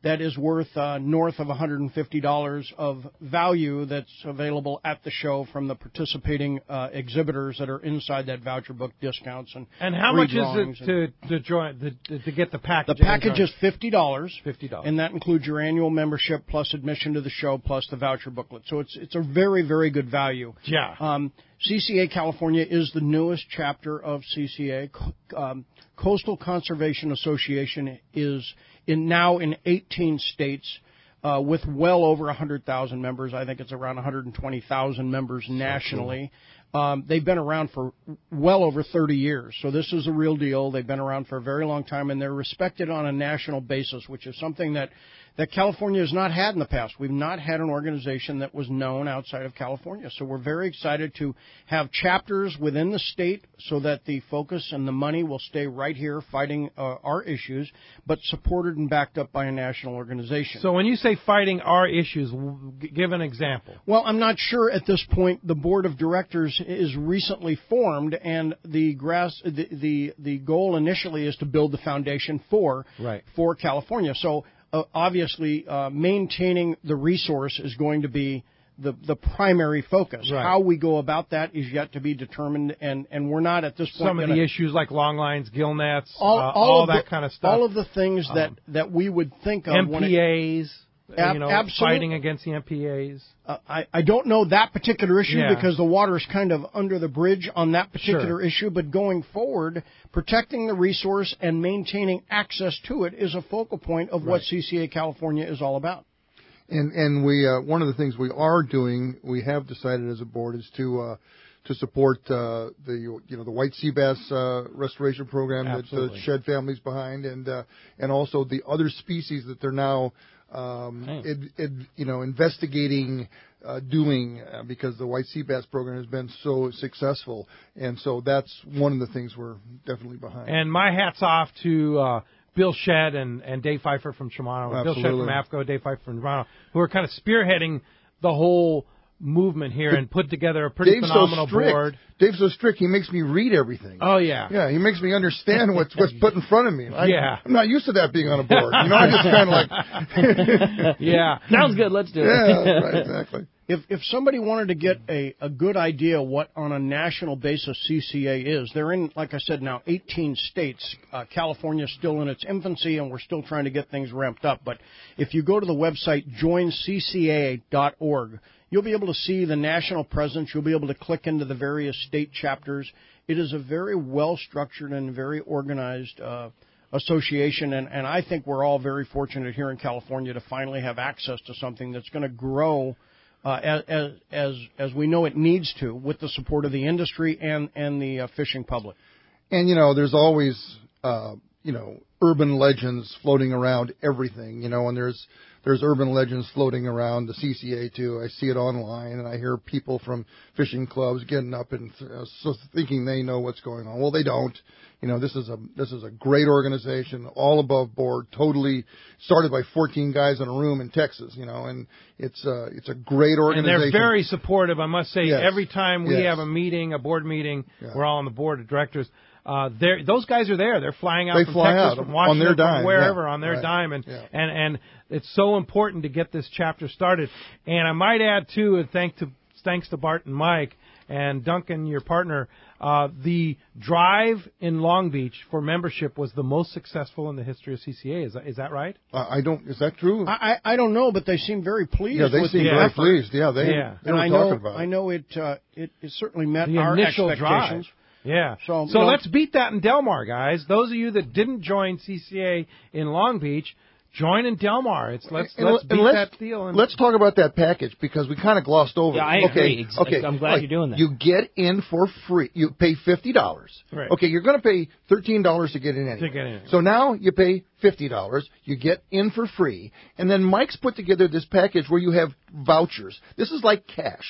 that is worth uh, north of one hundred fifty dollars of value that's available at the show from the participating uh, exhibitors that are inside that voucher book, discounts and And how much is it to to join the, to get the package? The package is fifty dollars. Fifty dollars, and that includes your annual membership plus admission to the show plus the voucher booklet. So it's it's a very very good value. Yeah. Um, C C A California is the newest chapter of C C A. Um, Coastal Conservation Association is in now in eighteen states uh, with well over one hundred thousand members. I think it's around one hundred twenty thousand members nationally. Um, they've been around for well over thirty years, so this is a real deal. They've been around for a very long time, and they're respected on a national basis, which is something that, that California has not had in the past. We've not had an organization that was known outside of California, so we're very excited to have chapters within the state so that the focus and the money will stay right here fighting uh, our issues, but supported and backed up by a national organization. So when you say fighting our issues, w- give an example. Well, I'm not sure at this point. The board of directors is recently formed, and the grass the the, the goal initially is to build the foundation for right. for California. So uh, obviously, uh, maintaining the resource is going to be the the primary focus. Right. How we go about that is yet to be determined, and, and we're not at this point. Some of gonna, the issues like long lines, gill nets, all, uh, all, all of that the, kind of stuff. all of the things that, um, that we would think of M when P it, As. Ab- you know, absolutely. fighting against the M P As. Uh, I, I don't know that particular issue Yeah. because the water is kind of under the bridge on that particular Sure. issue, but going forward, protecting the resource and maintaining access to it is a focal point of Right. what C C A California is all about. And and we uh, one of the things we are doing, we have decided as a board, is to uh, to support uh, the you know the white sea bass uh, restoration program that the Absolutely. Shed family's behind, and uh, and also the other species that they're now um, ed, ed, you know investigating uh, doing uh, because the white sea bass program has been so successful, and so that's one of the things we're definitely behind. And my hat's off to uh, Bill Shedd and, and Dave Pfeiffer from Shimano, Bill Shedd Absolutely. from AFCO, Dave Pfeiffer from Shimano, who are kind of spearheading the whole movement here and put together a pretty Dave's phenomenal so strict. board. Dave's so strict, he makes me read everything. Oh, yeah. Yeah, he makes me understand what's what's put in front of me. I, Yeah. I'm not used to that being on a board. You know, I just kind of like... yeah. Sounds good. Let's do it. Yeah, right, exactly. If if somebody wanted to get a, a good idea what on a national basis C C A is, they're in, like I said, now eighteen states. Uh, California's still in its infancy, and we're still trying to get things ramped up. But if you go to the website join C C A dot org, you'll be able to see the national presence. You'll be able to click into the various state chapters. It is a very well-structured and very organized uh, association, and, and I think we're all very fortunate here in California to finally have access to something that's going to grow Uh, as as as we know it needs to, with the support of the industry and and the uh, fishing public. And, you know, there's always, uh, you know, urban legends floating around everything, you know, and there's there's urban legends floating around the C C A, too. I see it online, and I hear people from fishing clubs getting up and uh, so thinking they know what's going on. Well, they don't. You know, this is a this is a great organization, all above board, totally started by fourteen guys in a room in Texas, you know, and it's uh, it's a great organization. And they're very supportive, I must say. Yes. Every time we Yes. have a meeting, a board meeting, Yeah. we're all on the board of directors. Uh, they're, those guys are there. They're flying out They from fly Texas, out from on Washington, their from dime, wherever yeah. on their Right. dime, and, Yeah. and and it's so important to get this chapter started. And I might add too, and thanks to thanks to Bart and Mike and Duncan, your partner, uh, the drive in Long Beach for membership was the most successful in the history of C C A. Is that, is that right? Uh, I don't. Is that true? I, I I don't know, but they seem very pleased. Yeah, they with seem the very effort. pleased. Yeah, they, Yeah. they And were I know talking about it. I know it uh, it, it certainly met The our initial expectations. drive. Yeah. So, So you know, let's beat that in Del Mar, guys. Those of you that didn't join C C A in Long Beach, join in Del Mar. It's let's And let's let- beat and let's, that deal. And let's talk about that package because we kind of glossed over Yeah, it. I okay, agree. It's- okay. I'm glad Like, you're doing that. You get in for free. You pay fifty dollars. Right. Okay, you're going to pay thirteen dollars to get in anyway. To get in. So now you pay fifty dollars. You get in for free. And then Mike's put together this package where you have vouchers. This is like cash.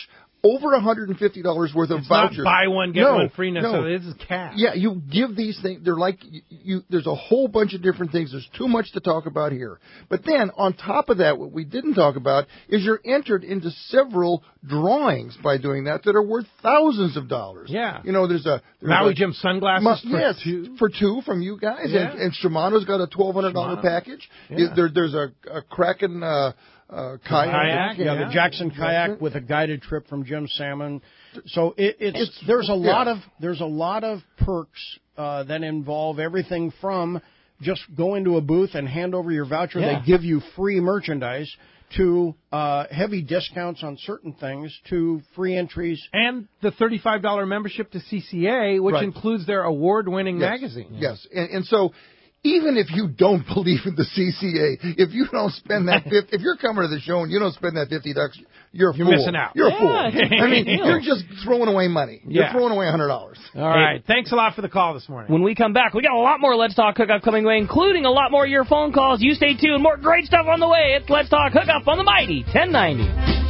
over one hundred fifty dollars worth of it's vouchers. Not buy one, get no, one free. No, This is cash. Yeah, you give these things. They're like you, you. There's a whole bunch of different things. There's too much to talk about here. But then on top of that, what we didn't talk about is you're entered into several drawings by doing that that are worth thousands of dollars. Yeah. You know, there's a there's Maui a, Jim sunglasses Ma- for yes, two. for two from you guys, Yeah. and, and Shimano's got a twelve hundred dollar Shimano. package. Yeah. There, there's a, a Kraken uh, uh, kayak. kayak, yeah, yeah, the Jackson kayak with a guided trip from Jim Salmon. So it, it's, it's there's a yeah. lot of there's a lot of perks uh, that involve everything from just go into a booth and hand over your voucher. Yeah. They give you free merchandise to uh, heavy discounts on certain things to free entries. And the thirty-five dollars membership to C C A, which Right. includes their award-winning Yes. magazine. Yes, and, and so even if you don't believe in the C C A, if you don't spend that, fifty, if you're coming to the show and you don't spend that fifty bucks, you're a You're fool. missing out. You're Yeah, a fool. it's a I mean, great deal. you're just throwing away money. You're Yeah. throwing away one hundred dollars. All right. Thanks a lot for the call this morning. When we come back, we got a lot more Let's Talk Hookup coming away, including a lot more of your phone calls. You stay tuned. More great stuff on the way. It's Let's Talk Hookup on the Mighty ten ninety.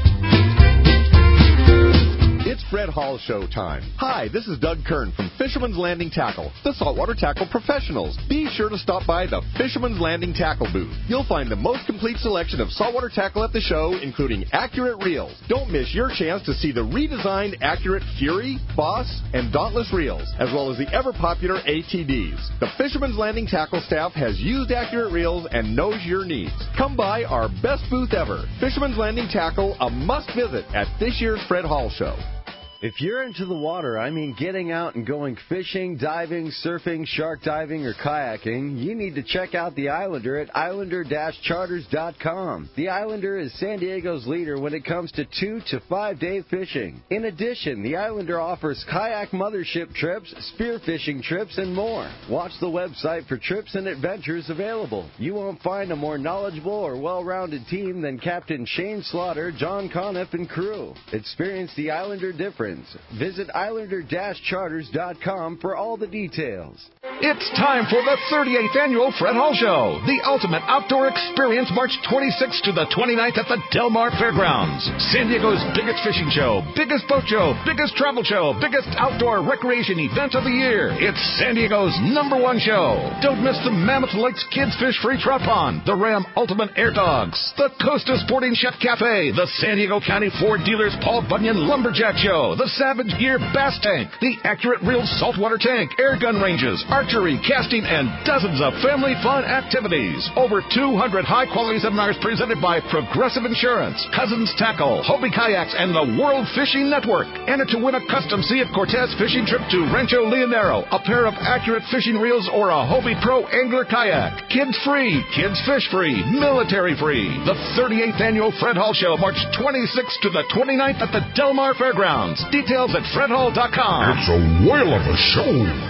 It's Fred Hall show time. Hi, this is Doug Kern from Fisherman's Landing Tackle, the saltwater tackle professionals. Be sure to stop by the Fisherman's Landing Tackle booth. You'll find the most complete selection of saltwater tackle at the show, including Accurate reels. Don't miss your chance to see the redesigned Accurate Fury, Boss, and Dauntless reels, as well as the ever-popular A T Ds. The Fisherman's Landing Tackle staff has used Accurate reels and knows your needs. Come by our best booth ever, Fisherman's Landing Tackle, a must-visit at this year's Fred Hall show. If you're into the water, I mean getting out and going fishing, diving, surfing, shark diving, or kayaking, you need to check out the Islander at islander dash charters dot com. The Islander is San Diego's leader when it comes to two to five day fishing. In addition, the Islander offers kayak mothership trips, spearfishing trips, and more. Watch the website for trips and adventures available. You won't find a more knowledgeable or well-rounded team than Captain Shane Slaughter, John Conniff, and crew. Experience the Islander difference. Visit islander dash charters dot com for all the details. It's time for the thirty-eighth Annual Fred Hall Show, the ultimate outdoor experience, March twenty-sixth to the twenty-ninth at the Del Mar Fairgrounds. San Diego's biggest fishing show, biggest boat show, biggest travel show, biggest outdoor recreation event of the year. It's San Diego's number one show. Don't miss the Mammoth Lakes Kids Fish Free Trout Pond, the Ram Ultimate Air Dogs, the Costa Sporting Chef Cafe, the San Diego County Ford Dealers Paul Bunyan Lumberjack Show, the Savage Gear Bass Tank, the Accurate Reels Saltwater Tank, air gun ranges, archery, casting, and dozens of family fun activities. Over two hundred high-quality seminars presented by Progressive Insurance, Cousins Tackle, Hobie Kayaks, and the World Fishing Network. Enter to win a custom Sea of Cortez fishing trip to Rancho Leonero, a pair of Accurate fishing reels, or a Hobie Pro Angler Kayak. Kids free, kids fish free, military free. The thirty-eighth Annual Fred Hall Show, March twenty-sixth to the twenty-ninth at the Del Mar Fairgrounds. Details at fred hall dot com. It's a whale of a show.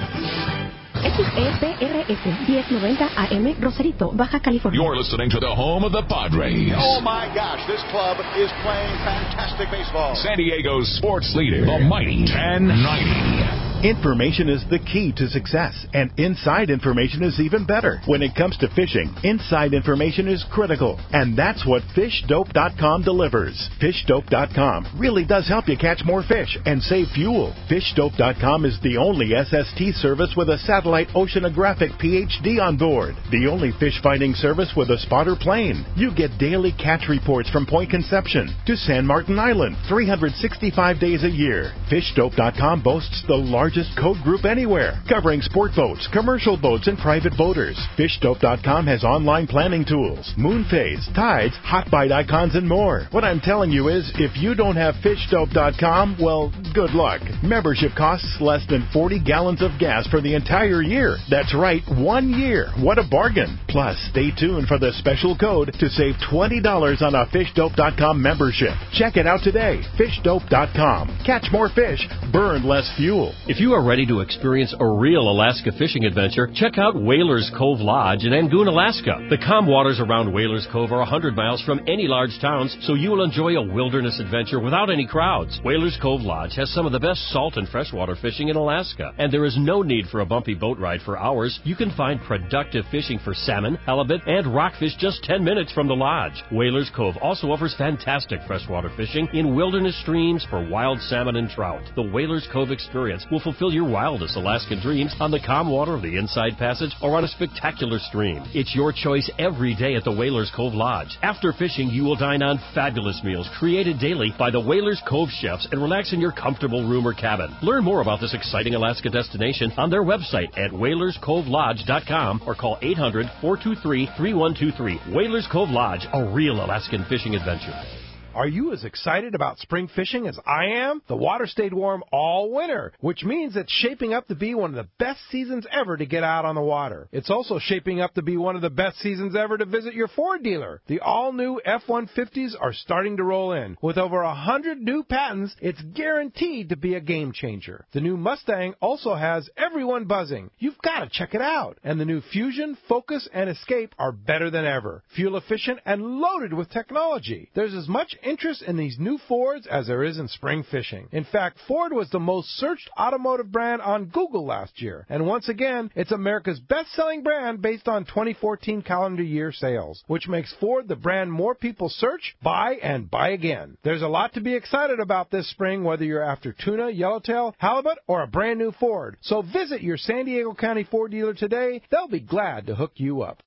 X E P R S ten ninety A M Rosarito, Baja California. You're listening to the home of the Padres. Oh my gosh, this club is playing fantastic baseball. San Diego's sports leader, the Mighty ten ninety. Information is the key to success, and inside information is even better. When it comes to fishing, inside information is critical, and that's what fish dope dot com delivers. fish dope dot com really does help you catch more fish and save fuel. fish dope dot com is the only S S T service with a satellite oceanographic P H D on board, the only fish finding service with a spotter plane. You get daily catch reports from Point Conception to San Martin Island, three hundred sixty-five days a year. fish dope dot com boasts the largest code group anywhere, covering sport boats, commercial boats, and private boaters. fish dope dot com has online planning tools, moon phase, tides, hot bite icons, and more. What I'm telling you is, if you don't have fish dope dot com, well, good luck. Membership costs less than forty gallons of gas for the entire year. That's right, one year. What a bargain. Plus, stay tuned for the special code to save twenty dollars on a fish dope dot com membership. Check it out today. fish dope dot com. Catch more fish, burn less fuel. If you you are ready to experience a real Alaska fishing adventure, check out Whalers Cove Lodge in Angoon, Alaska. The calm waters around Whalers Cove are one hundred miles from any large towns, so you will enjoy a wilderness adventure without any crowds. Whalers Cove Lodge has some of the best salt and freshwater fishing in Alaska, and there is no need for a bumpy boat ride for hours. You can find productive fishing for salmon, halibut, and rockfish just ten minutes from the lodge. Whalers Cove also offers fantastic freshwater fishing in wilderness streams for wild salmon and trout. The Whalers Cove experience will fulfill your wildest Alaskan dreams on the calm water of the Inside Passage or on a spectacular stream. It's your choice every day at the Whalers Cove Lodge. After fishing, you will dine on fabulous meals created daily by the Whalers Cove chefs and relax in your comfortable room or cabin. Learn more about this exciting Alaska destination on their website at whalers cove lodge dot com or call eight hundred, four two three, three one two three. Whalers Cove Lodge, a real Alaskan fishing adventure. Are you as excited about spring fishing as I am? The water stayed warm all winter, which means it's shaping up to be one of the best seasons ever to get out on the water. It's also shaping up to be one of the best seasons ever to visit your Ford dealer. The all-new F one fifties are starting to roll in. With over one hundred new patents, it's guaranteed to be a game changer. The new Mustang also has everyone buzzing. You've got to check it out. And the new Fusion, Focus, and Escape are better than ever. Fuel efficient and loaded with technology. There's as much interest in these new Fords as there is in spring fishing. In fact, Ford was the most searched automotive brand on Google last year. And once again, it's America's best-selling brand based on twenty fourteen calendar year sales, which makes Ford the brand more people search, buy, and buy again. There's a lot to be excited about this spring, whether you're after tuna, yellowtail, halibut, or a brand new Ford. So visit your San Diego County Ford dealer today. They'll be glad to hook you up.